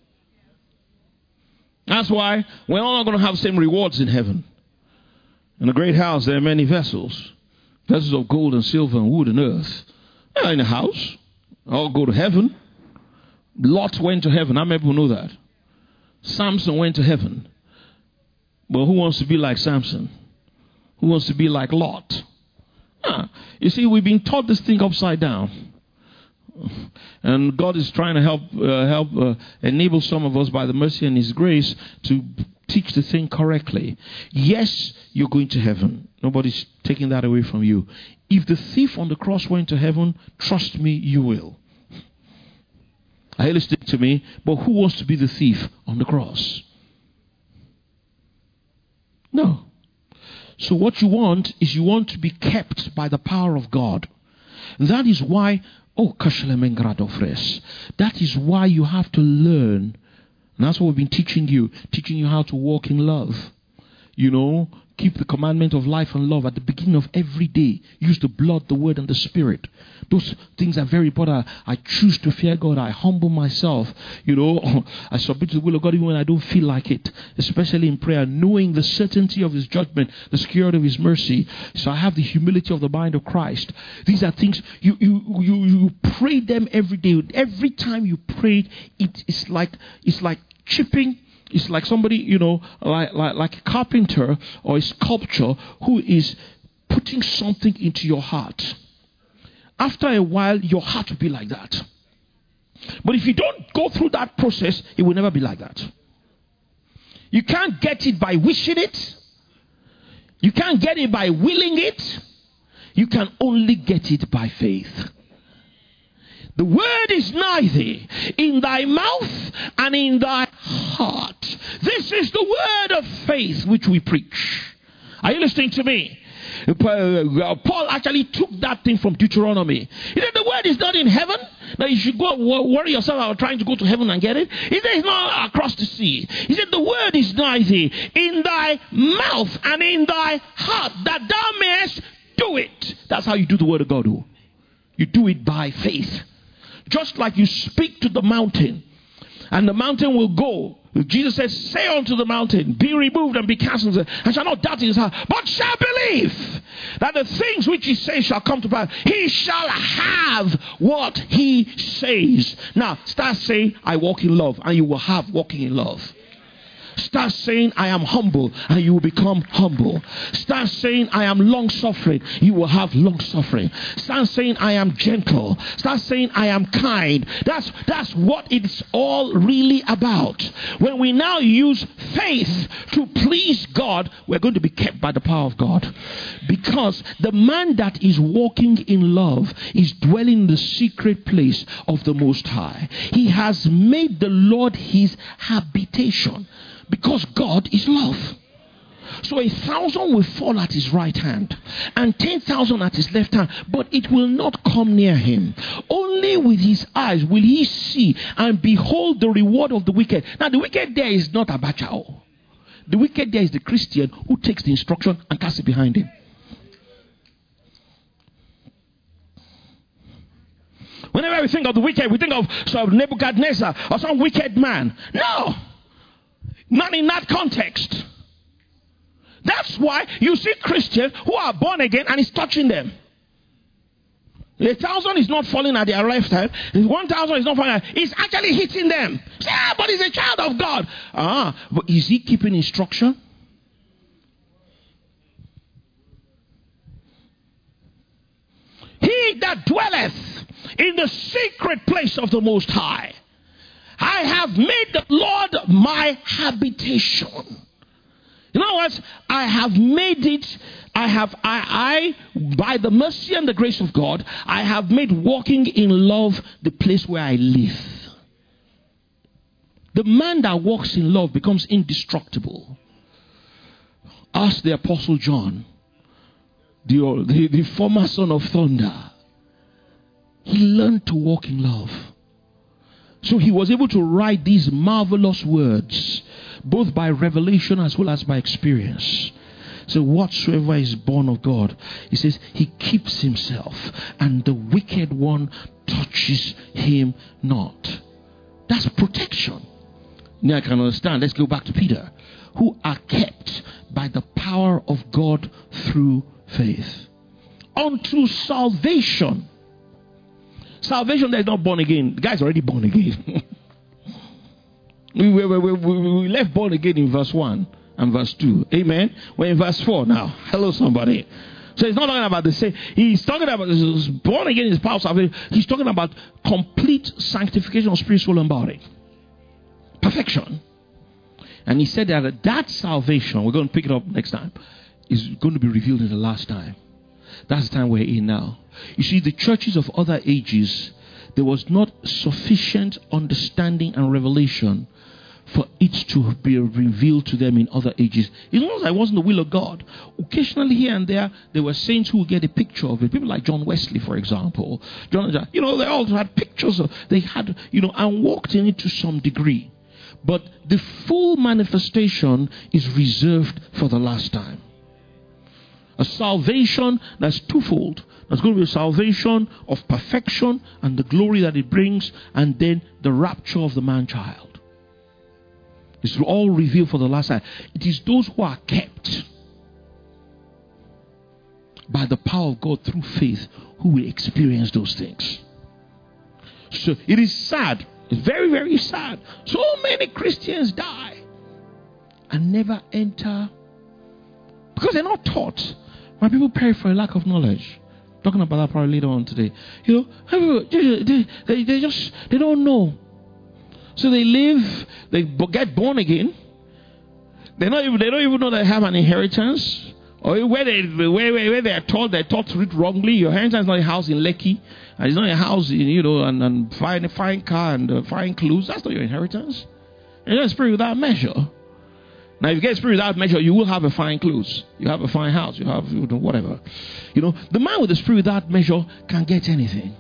A: That's why we're all not going to have the same rewards in heaven. In a great house, there are many vessels. Vessels of gold and silver and wood and earth. They're not in a house. All go to heaven. Lot went to heaven. How many people know that? Samson went to heaven. But who wants to be like Samson? Who wants to be like Lot? You see, we've been taught this thing upside down. And God is trying to help enable some of us by the mercy and His grace to teach the thing correctly. Yes, you're going to heaven. Nobody's taking that away from you. If the thief on the cross went to heaven, trust me, you will. Are you listening to me? But who wants to be the thief on the cross? No. So what you want is you want to be kept by the power of God. That is why, that is why you have to learn. And that's what we've been teaching you how to walk in love. You know, keep the commandment of life and love at the beginning of every day. Use the blood, the word, and the spirit. Those things are very important. I choose to fear God. I humble myself. You know, I submit to the will of God even when I don't feel like it. Especially in prayer, knowing the certainty of His judgment, the security of His mercy. So I have the humility of the mind of Christ. These are things you pray them every day. Every time you pray, it's like chipping. It's like somebody, you know, like a carpenter or a sculptor who is putting something into your heart. After a while, your heart will be like that. But if you don't go through that process, it will never be like that. You can't get it by wishing it. You can't get it by willing it. You can only get it by faith. The word is nigh thee, in thy mouth and in thy heart. This is the word of faith which we preach. Are you listening to me? Paul actually took that thing from Deuteronomy. He said the word is not in heaven, that you should go worry yourself about trying to go to heaven and get it. He said it's not across the sea. He said the word is nigh thee, in thy mouth and in thy heart, that thou mayest do it. That's how you do the word of God. You do it by faith. Just like you speak to the mountain, and the mountain will go. Jesus says, say unto the mountain, be removed and be cast into the, and shall not doubt in his heart, but shall believe that the things which he says shall come to pass. He shall have what he says. Now, start saying, I walk in love, and you will have walking in love. Start saying, I am humble, and you will become humble. Start saying, I am long-suffering. You will have long-suffering. Start saying, I am gentle. Start saying, I am kind. That's what it's all really about. When we now use faith to please God, we're going to be kept by the power of God. Because the man that is walking in love is dwelling in the secret place of the Most High. He has made the Lord his habitation. Because God is love. So 1,000 will fall at his right hand and 10,000 at his left hand, but it will not come near him. Only with his eyes will he see and behold the reward of the wicked. Now the wicked there is not Abachao. The wicked there is the Christian who takes the instruction and casts it behind him. Whenever we think of the wicked, we think of some Nebuchadnezzar or some wicked man. No. Not in that context. That's why you see Christians who are born again and it's touching them. 1,000 is not falling at their left hand. 1,000 is not falling. It's actually hitting them. Yeah, but he's a child of God. But is he keeping instruction? He that dwelleth in the secret place of the Most High, I have made the Lord my habitation. In other words, I have made it, I by the mercy and the grace of God, I have made walking in love the place where I live. The man that walks in love becomes indestructible. Ask the Apostle John, the former son of thunder. He learned to walk in love. So he was able to write these marvelous words, both by revelation as well as by experience. So whatsoever is born of God, he says, he keeps himself, and the wicked one touches him not. That's protection. Now I can understand. Let's go back to Peter. Who are kept by the power of God through faith. Unto salvation. Salvation that is not born again. The guy's already born again. we left born again in verse 1 and verse 2. Amen. We're in verse 4 now. Hello, somebody. So he's not talking about the same. He's talking about born again is power of salvation. He's talking about complete sanctification of spirit, soul, and body. Perfection. And he said that salvation, we're going to pick it up next time, is going to be revealed in the last time. That's the time we're in now. You see, the churches of other ages, there was not sufficient understanding and revelation for it to be revealed to them in other ages. It's not that it wasn't the will of God. Occasionally here and there were saints who would get a picture of it. People like John Wesley, for example. They all had pictures of, they had, and walked in it to some degree. But the full manifestation is reserved for the last time. A salvation that's twofold. There's going to be a salvation of perfection and the glory that it brings, and then the rapture of the man-child. It's all revealed for the last time. It is those who are kept by the power of God through faith who will experience those things. So it is sad. It's very, very sad. So many Christians die and never enter because they're not taught. My people perish for a lack of knowledge. Talking about that probably later on today. They don't know. So they live, they get born again. They don't even know they have an inheritance. Or where they are taught, they're taught to read wrongly. Your inheritance is not a house in Lekki, and it's not a house in and fine car and fine clothes. That's not your inheritance. And you're a spirit without measure. Now, if you get spirit without measure, you will have a fine clothes. You have a fine house. You have whatever. The man with the spirit without measure can get anything.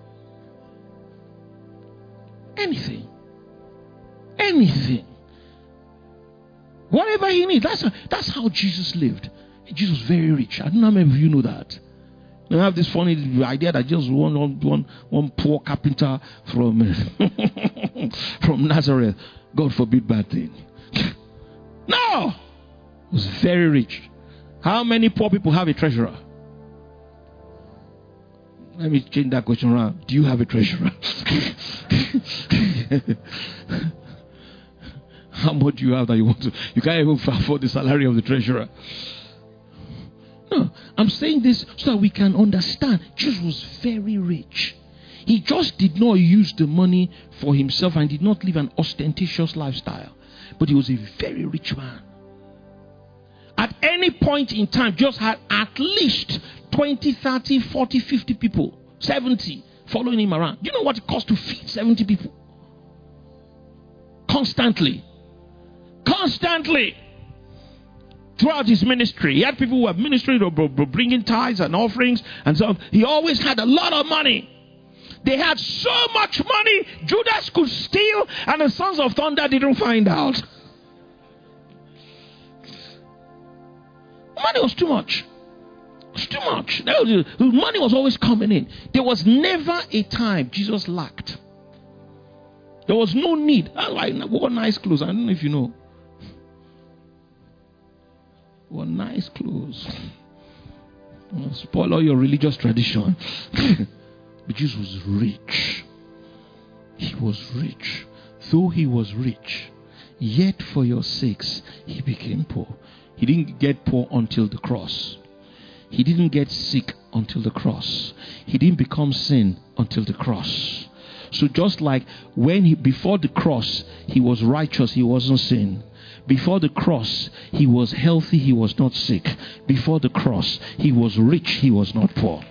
A: Anything. Anything. Whatever he needs. That's how Jesus lived. Jesus was very rich. I don't know how many of you know that. I have this funny idea that just one poor carpenter from from Nazareth. God forbid bad thing. No! He was very rich. How many poor people have a treasurer? Let me change that question around. Do you have a treasurer? How much do you have that you want to? You can't even afford the salary of the treasurer. No, I'm saying this so that we can understand. Jesus was very rich. He just did not use the money for himself and did not live an ostentatious lifestyle. But he was a very rich man. At any point in time, just had at least 20, 30, 40, 50 people, 70 following him around. Do you know what it costs to feed 70 people? Constantly. Throughout his ministry, he had people who were ministering or bringing tithes and offerings and so on. He always had a lot of money. They had so much money, Judas could steal, and the sons of thunder didn't find out. Money was too much. It was too much. The money was always coming in. There was never a time Jesus lacked. There was no need. What nice clothes. I don't know if you know. What nice clothes. Spoil all your religious tradition. But Jesus was rich. He was rich. Though he was rich, yet for your sakes, he became poor. He didn't get poor until the cross. He didn't get sick until the cross. He didn't become sin until the cross. So just like before the cross, he was righteous, he wasn't sin. Before the cross, he was healthy, he was not sick. Before the cross, he was rich, he was not poor.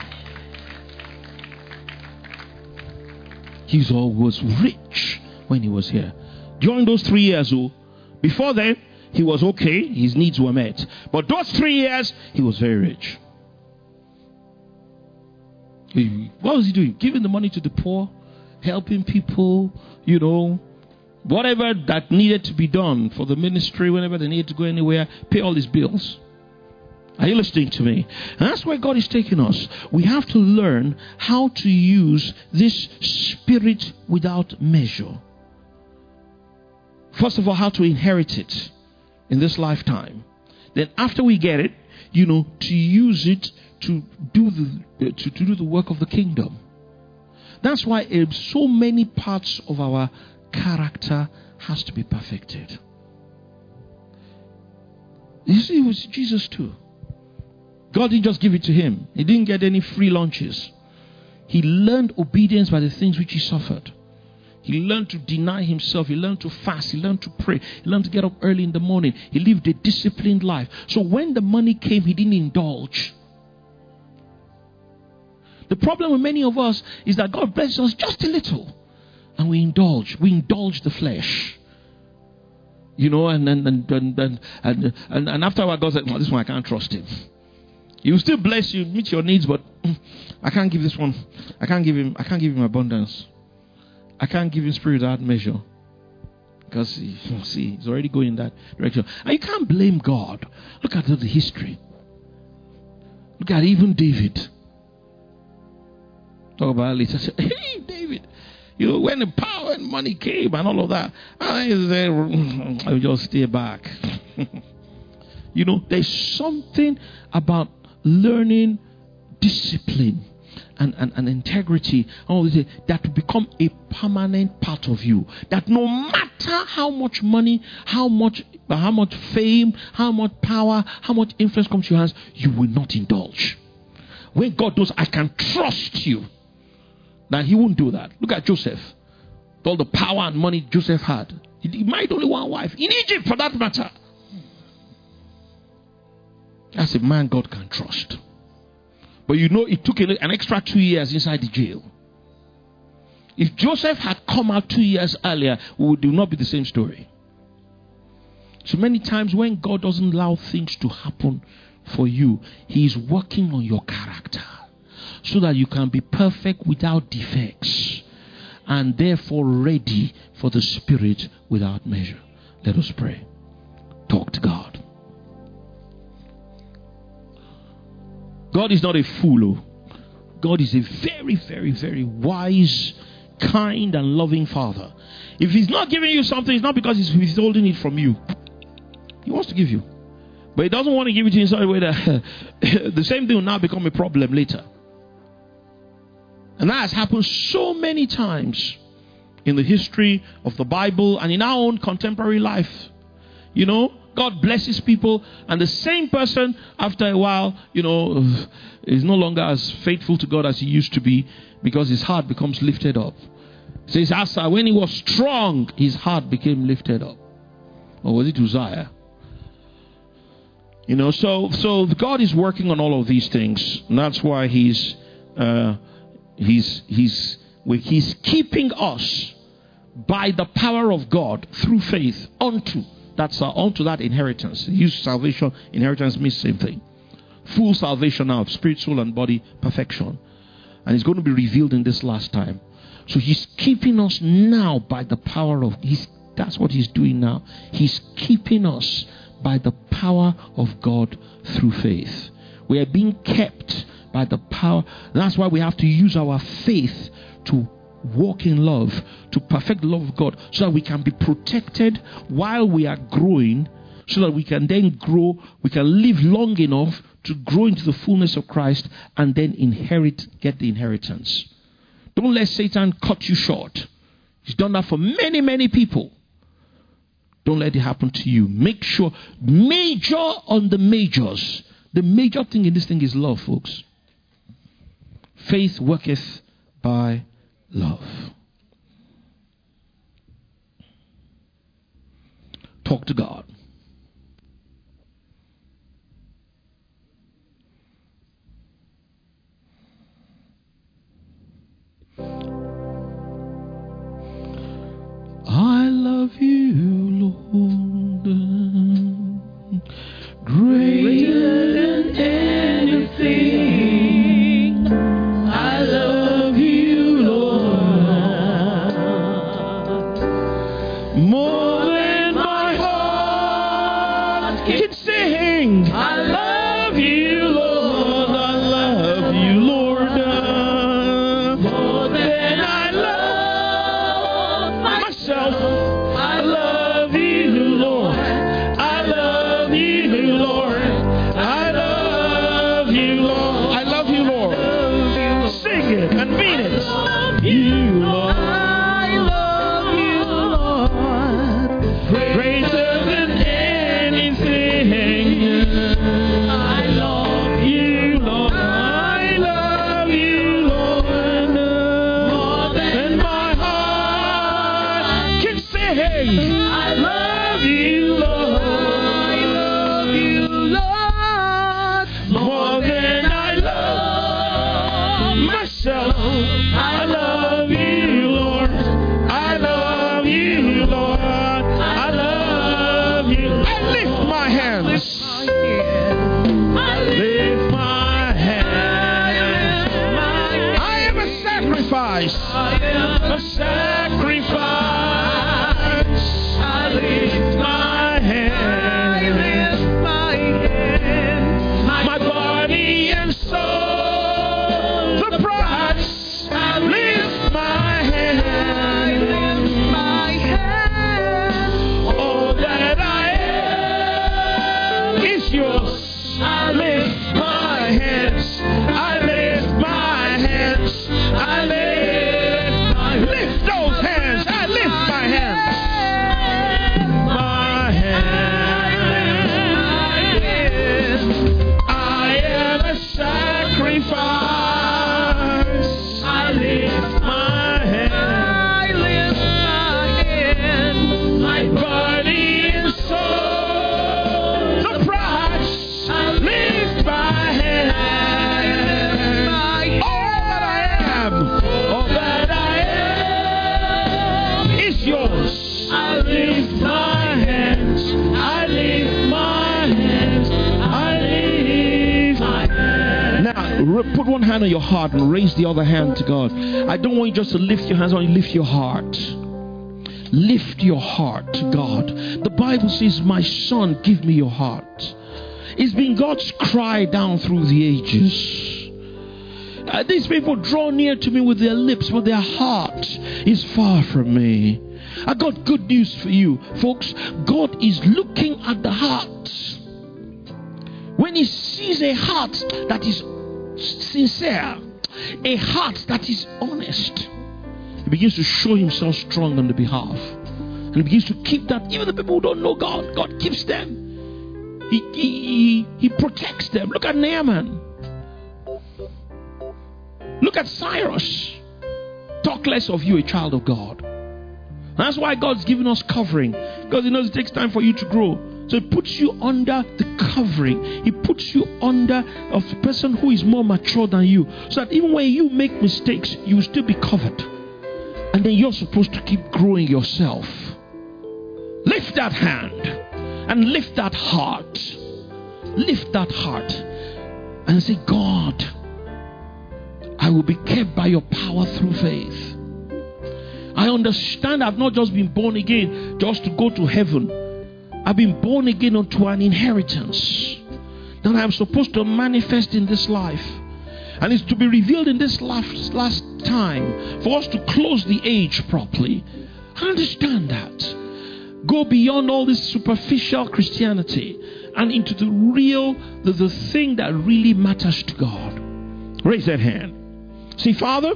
A: He was rich when he was here. During those 3 years, before then, he was okay. His needs were met. But those 3 years, he was very rich. What was he doing? Giving the money to the poor, helping people, whatever that needed to be done for the ministry, whenever they needed to go anywhere, pay all his bills. Are you listening to me? And that's where God is taking us. We have to learn how to use this spirit without measure. First of all, how to inherit it in this lifetime. Then after we get it, to use it to do the work of the kingdom. That's why so many parts of our character has to be perfected. You see, it was Jesus too. God didn't just give it to him. He didn't get any free lunches. He learned obedience by the things which he suffered. He learned to deny himself. He learned to fast. He learned to pray. He learned to get up early in the morning. He lived a disciplined life. So when the money came, he didn't indulge. The problem with many of us is that God blesses us just a little. And we indulge. We indulge the flesh. You know, and after a while, God said, "Well, this one I can't trust him. He will still bless you, meet your needs, but I can't give this one. I can't give him abundance. I can't give him spirit without measure." Because he's already going in that direction. And you can't blame God. Look at the history. Look at even David. Talk about it later. Hey, David. You know, when the power and money came and all of that, I will just stay back. You know, there's something about learning discipline and integrity, all this, that will become a permanent part of you. That no matter how much money, how much fame, how much power, how much influence comes to your hands, you will not indulge. When God knows I can trust you, now he won't do that. Look at Joseph. All the power and money Joseph had. He married only one wife. In Egypt, for that matter. That's a man God can trust. But you know, it took an extra 2 years inside the jail. If Joseph had come out 2 years earlier, it would not be the same story. So many times when God doesn't allow things to happen for you, he is working on your character, so that you can be perfect without defects, and therefore ready for the Spirit without measure. Let us pray. Talk to God. God is not a fool. God is a very, very, very wise, kind, and loving Father. If he's not giving you something, it's not because he's withholding it from you. He wants to give you. But he doesn't want to give it to you in such a way that the same thing will now become a problem later. And that has happened so many times in the history of the Bible and in our own contemporary life. You know, God blesses people, and the same person, after a while, you know, is no longer as faithful to God as he used to be, because his heart becomes lifted up. It says Asa, when he was strong, his heart became lifted up. Or was it Uzziah? You know, so God is working on all of these things, and that's why he's keeping us by the power of God through faith onto that inheritance. Use salvation, inheritance means the same thing. Full salvation now of spirit, soul, and body, perfection. And it's going to be revealed in this last time. So he's keeping us now by the power of, that's what he's doing now. He's keeping us by the power of God through faith. We are being kept by the power. That's why we have to use our faith to walk in love, to perfect the love of God, so that we can be protected while we are growing, so that we can then grow, we can live long enough to grow into the fullness of Christ and then get the inheritance. Don't let Satan cut you short. He's done that for many, many people. Don't let it happen to you. Make sure, major on the majors. The major thing in this thing is love, folks. Faith worketh by love. Talk to God. I love you, Lord, greater than anything. I love you, Lord, more than my heart can sing. I love you, Lord. I love you, Lord, more than I love myself. I love you, Lord. I love you, Lord. I love you, Lord. I love you, Lord. Sing it and mean it. I love you, Lord. I love you, Lord. Greater than anything. I love you, Lord. I love you, Lord, more than my heart can sing. I love you, Lord. I love you, Lord, more than I love myself. I love you, Lord. I love you, Lord. I love I lift my hands. I lift my hands. I am a sacrifice. A sacrifice. I lift my hands. My body and soul. The price. I lift my hands. All that I am is yours. I lift my hands. I lift my hands. I lift those hands. I lift my hands. My hands. I am a sacrifice. I lift my hands. My body and soul. The price. I lift my hands. All that I am. All that I am is yours. I lift my hands. I lift my hands. I lift my hands. Now, put one hand on your heart and raise the other hand to God. I don't want you just to lift your hands, I want you to lift your heart. Lift your heart to God. The Bible says, my son, give me your heart. It's been God's cry down through the ages. These people draw near to me with their lips, but their heart is far from me. I got good news for you, folks. God is looking at the heart. When he sees a heart that is sincere, a heart that is honest, he begins to show himself strong on the behalf. And he begins to keep that. Even the people who don't know God, God keeps them. He protects them. Look at Naaman. Look at Cyrus. Talk less of you, a child of God. That's why God's given us covering. Because he knows it takes time for you to grow. So he puts you under the covering. He puts you under a person who is more mature than you. So that even when you make mistakes, you will still be covered. And then you're supposed to keep growing yourself. Lift that hand. And lift that heart. Lift that heart. And say, God, I will be kept by your power through faith. I understand I've not just been born again just to go to heaven. I've been born again unto an inheritance that I am supposed to manifest in this life. And it's to be revealed in this last time for us to close the age properly. I understand that. Go beyond all this superficial Christianity and into the real, the thing that really matters to God. Raise that hand. Say, Father,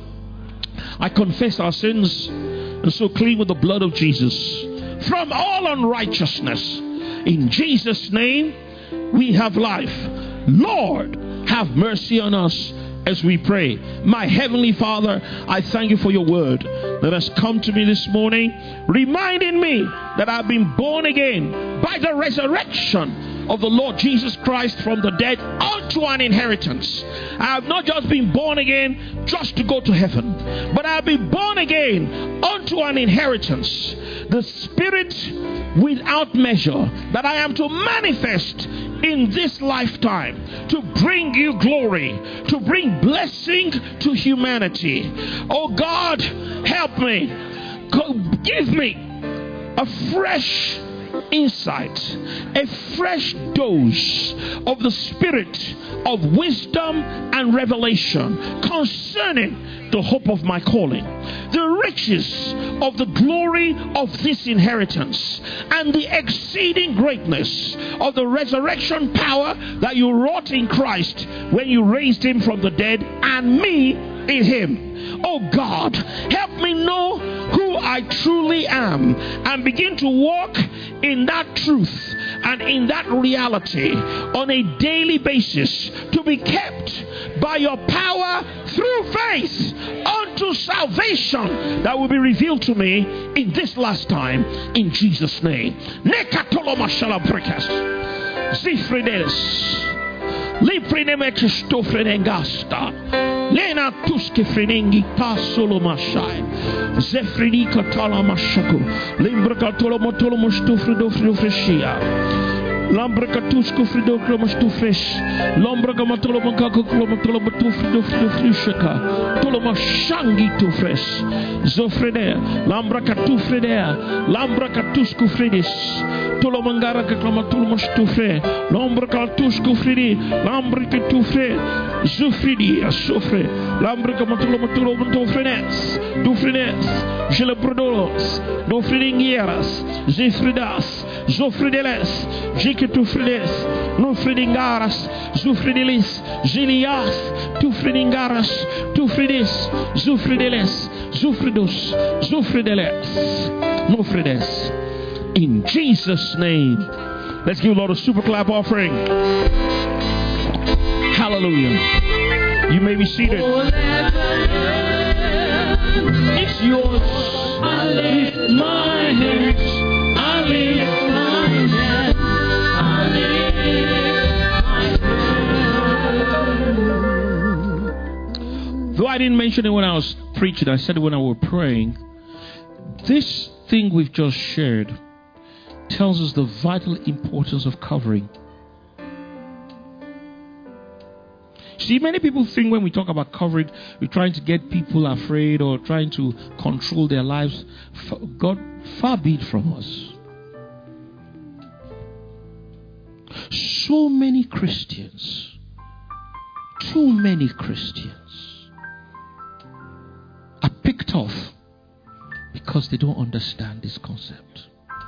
A: I confess our sins and so clean with the blood of Jesus from all unrighteousness. In Jesus' name, we have life. Lord, have mercy on us as we pray. My Heavenly Father, I thank you for your word that has come to me this morning, reminding me that I've been born again by the resurrection of the Lord Jesus Christ from the dead unto an inheritance. I have not just been born again just to go to heaven, but I have been born again unto an inheritance, the Spirit without measure that I am to manifest in this lifetime, to bring you glory, to bring blessing to humanity. Oh God, help me. Give me a fresh insight, a fresh dose of the Spirit of wisdom and revelation concerning the hope of my calling, the riches of the glory of this inheritance, and the exceeding greatness of the resurrection power that you wrought in Christ when you raised him from the dead, and me in him. Oh God, help me know who I truly am and begin to walk in that truth and in that reality on a daily basis, to be kept by your power through faith unto salvation that will be revealed to me in this last time, in Jesus' name. Zifrides Liprinemekistofrenengasta Lena tuske frenengi tasolo mashai. Zefridi katala mashako. Limbra katolo motolo mostufri dofri freshia. Lambra katusku frido kromas tu fresh. Lambra kamatolo makako klomatolo matu frido freshaka. Tolo mashangi tu fresh. Zofrede. Lambra katu fredea. Lambra katusku fredis. Tolo mangara kaklamatolo mastu fre. Lambra katusku fredi. Lambra katu fre. Zofredi asofre. Lambra kamatolo matolo matu frenes. Du frenes. Jele brodolos. Do fredingieras. Zefredas. Zofredeles. Tu fredes, no fredingaras, zufredelis, gilias, tu fredingaras, tu fredes, zufredeles, zufredos, zufredeles, no fredes. In Jesus' name, let's give Lord a super clap offering. Hallelujah. You may be seated. It's yours. I lift my hands. I lift my hands. Though I didn't mention it when I was preaching, I said it when I was praying. This thing we've just shared tells us the vital importance of covering. See, many people think when we talk about covering, we're trying to get people afraid or trying to control their lives. God, far be it from us. So many Christians, too many Christians, are picked off because they don't understand this concept.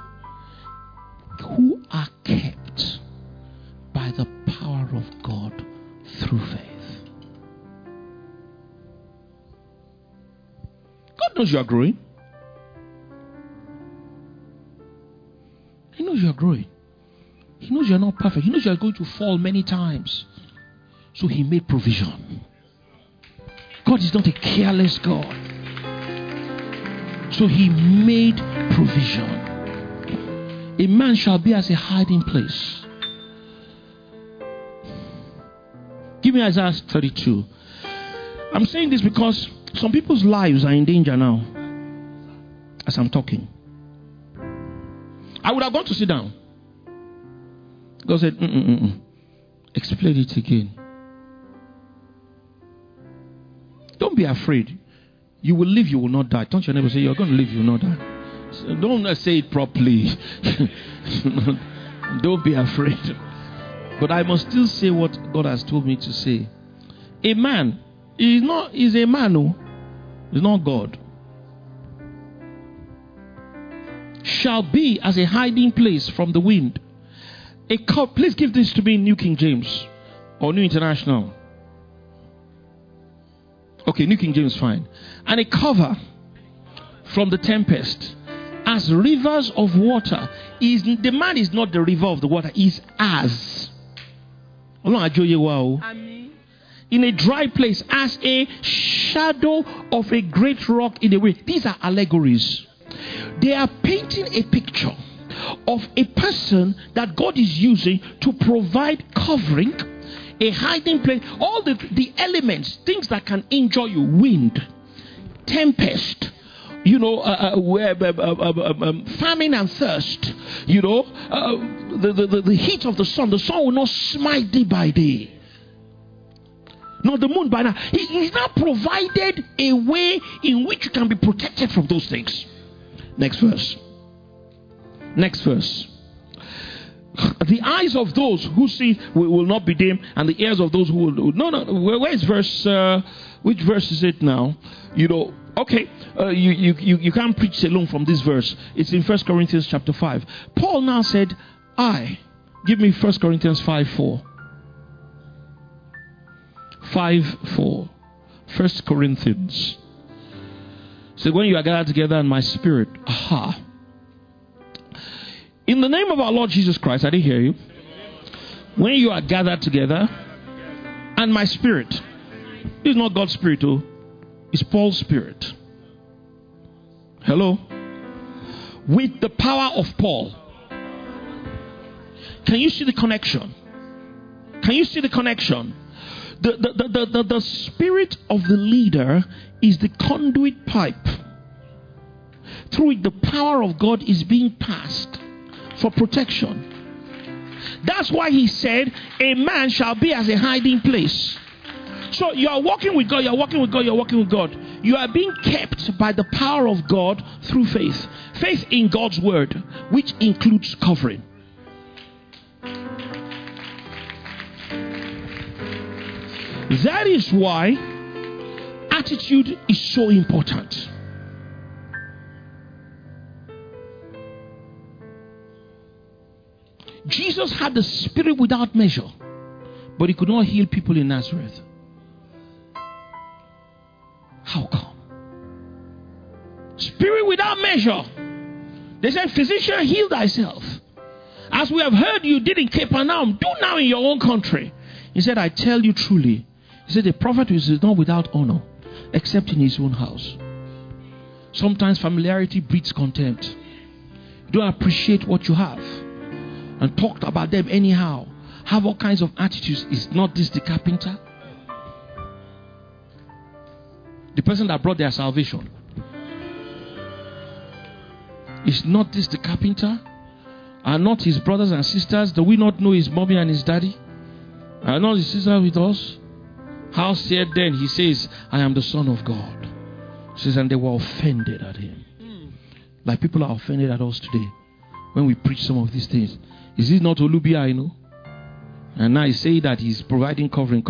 A: Who are kept by the power of God through faith. God knows you are growing. He knows you are growing. He knows you are not perfect. He knows you are going to fall many times. So He made provision. God is not a careless God. So He made provision. A man shall be as a hiding place. Give me Isaiah 32. I'm saying this because some people's lives are in danger now as I'm talking. I would have gone to sit down. God said, explain it again. Don't be afraid. You will live, you will not die. Don't your neighbor say, you're going to live, you will not die. So don't say it properly. Don't be afraid. But I must still say what God has told me to say. A man is a man who is not God. Shall be as a hiding place from the wind. Please give this to me in New King James or New International. Okay, New King James, fine. And a cover from the tempest. As rivers of water. The man is not the river of the water. Is as. In a dry place. As a shadow of a great rock in the way. These are allegories. They are painting a picture of a person that God is using to provide covering, a hiding place, all the elements, things that can injure you, wind, tempest, famine and thirst, the heat of the sun will not smite thee by day, nor the moon by night. He's now provided a way in which you can be protected from those things. Next verse. The eyes of those who see will not be dim, and the ears of those who will. No. Where is verse? Which verse is it now? Okay. You can't preach alone from this verse. It's in 1 Corinthians chapter 5. Paul now said, give me 1 Corinthians 5:4. 5:4. 1 Corinthians. So when you are gathered together in my spirit, in the name of our Lord Jesus Christ, I didn't hear you. When you are gathered together, and my spirit, this is not God's spirit, it's Paul's spirit. Hello? With the power of Paul. Can you see the connection? The spirit of the leader is the conduit pipe through which the power of God is being passed for protection. That's why he said, a man shall be as a hiding place. So you are walking with God, you are walking with God, you are walking with God. You are being kept by the power of God through faith. Faith in God's word, which includes covering. That is why attitude is so important. Jesus had the spirit without measure, but he could not heal people in Nazareth. How come? Spirit without measure. They said, physician, heal thyself. As we have heard you did in Capernaum, do now in your own country. He said, I tell you truly. He said, the prophet is not without honor, except in his own house. Sometimes familiarity breeds contempt. You don't appreciate what you have and talk about them anyhow. Have all kinds of attitudes. Is not this the carpenter? The person that brought their salvation. Is not this the carpenter? Are not his brothers and sisters? Do we not know his mommy and his daddy? Are not his sisters with us? How said then? He says, I am the Son of God. He says, and they were offended at him. Like people are offended at us today when we preach some of these things. Is it not Olubia, you know? And now he say that he's providing covering.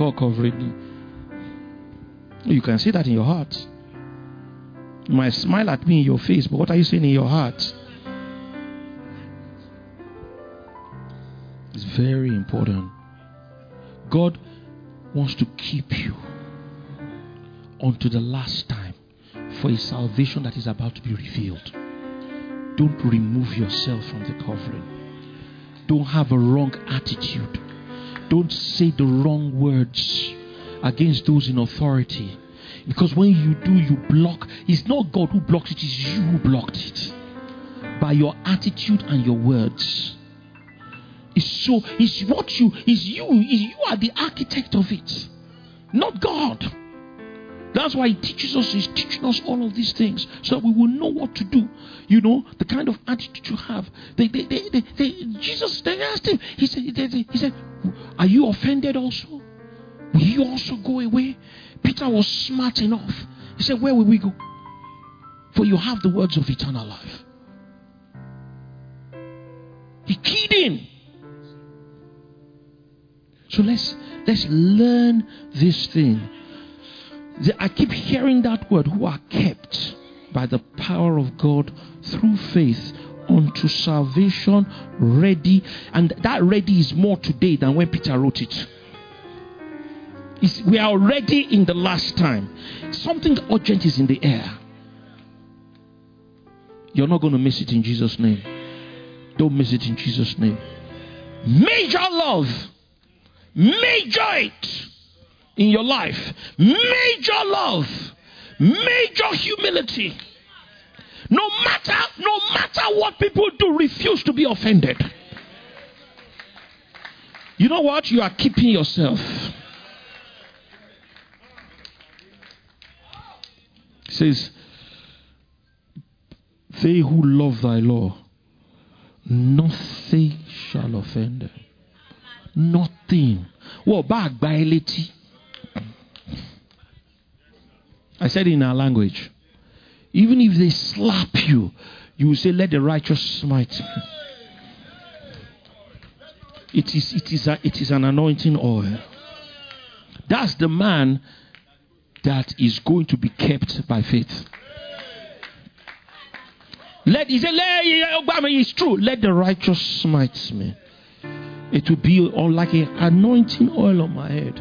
A: You can say that in your heart. You might smile at me in your face, but what are you saying in your heart? It's very important. God wants to keep you unto the last time for a salvation that is about to be revealed. Don't remove yourself from the covering. Don't have a wrong attitude. Don't say the wrong words against those in authority. Because when you do, you block. It's not God who blocks it, it's you who blocked it. By your attitude and your words. You are the architect of it. Not God. That's why He's teaching us all of these things. So we will know what to do. You know, the kind of attitude you have. Jesus, they asked him. He said, are you offended also? Will you also go away? Peter was smart enough. He said, where will we go? For you have the words of eternal life. He keyed in. So let's learn this thing. I keep hearing that word, who are kept by the power of God through faith unto salvation, ready. And that ready is more today than when Peter wrote it. We are already in the last time. Something urgent is in the air. You're not going to miss it in Jesus' name. Don't miss it in Jesus' name. Major love. Major it in your life. Major love. Major humility. No matter what people do, refuse to be offended. You know what? You are keeping yourself. It says, they who love thy law, nothing shall offend them. Nothing. Well, back by leti. I said in our language, even if they slap you, you will say, let the righteous smite me. It is an anointing oil. That's the man that is going to be kept by faith. It's true. Let the righteous smite me. It will be like an anointing oil on my head.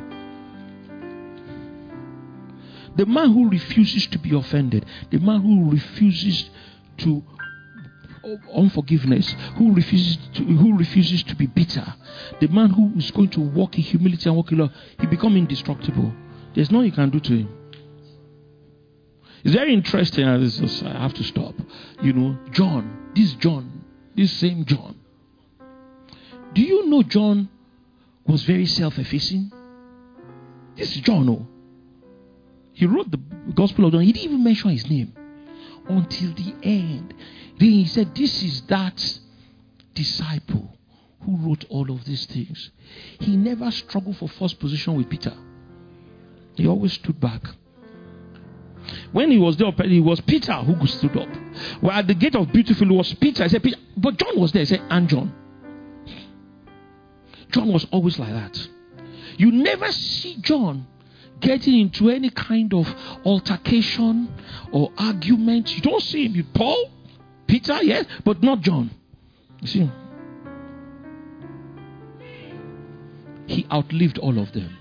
A: The man who refuses to be offended, the man who refuses to unforgiveness, who refuses to be bitter, the man who is going to walk in humility and walk in love, he becomes indestructible. There's nothing you can do to him. It's very interesting. I have to stop. You know, this same John. Do you know John was very self-effacing? This is John. Oh. He wrote the Gospel of John. He didn't even mention his name until the end. Then he said, this is that disciple who wrote all of these things. He never struggled for first position with Peter. He always stood back. When he was there, it was Peter who stood up. Well, at the gate of Beautiful, it was Peter. I said, Peter. But John was there. I said, and John. John was always like that. You never see John getting into any kind of altercation or argument. You don't see him with Paul, Peter, yes, but not John. You see, he outlived all of them.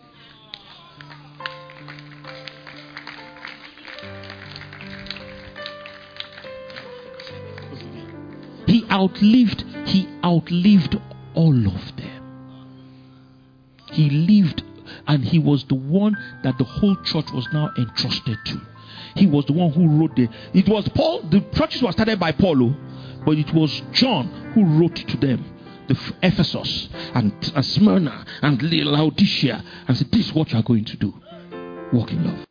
A: He outlived all of them. He lived, and he was the one that the whole church was now entrusted to. He was the one who wrote it was Paul. The churches were started by Paul, but it was John who wrote to them, the Ephesus and Smyrna and Laodicea, and said, this is what you are going to do. Walk in love.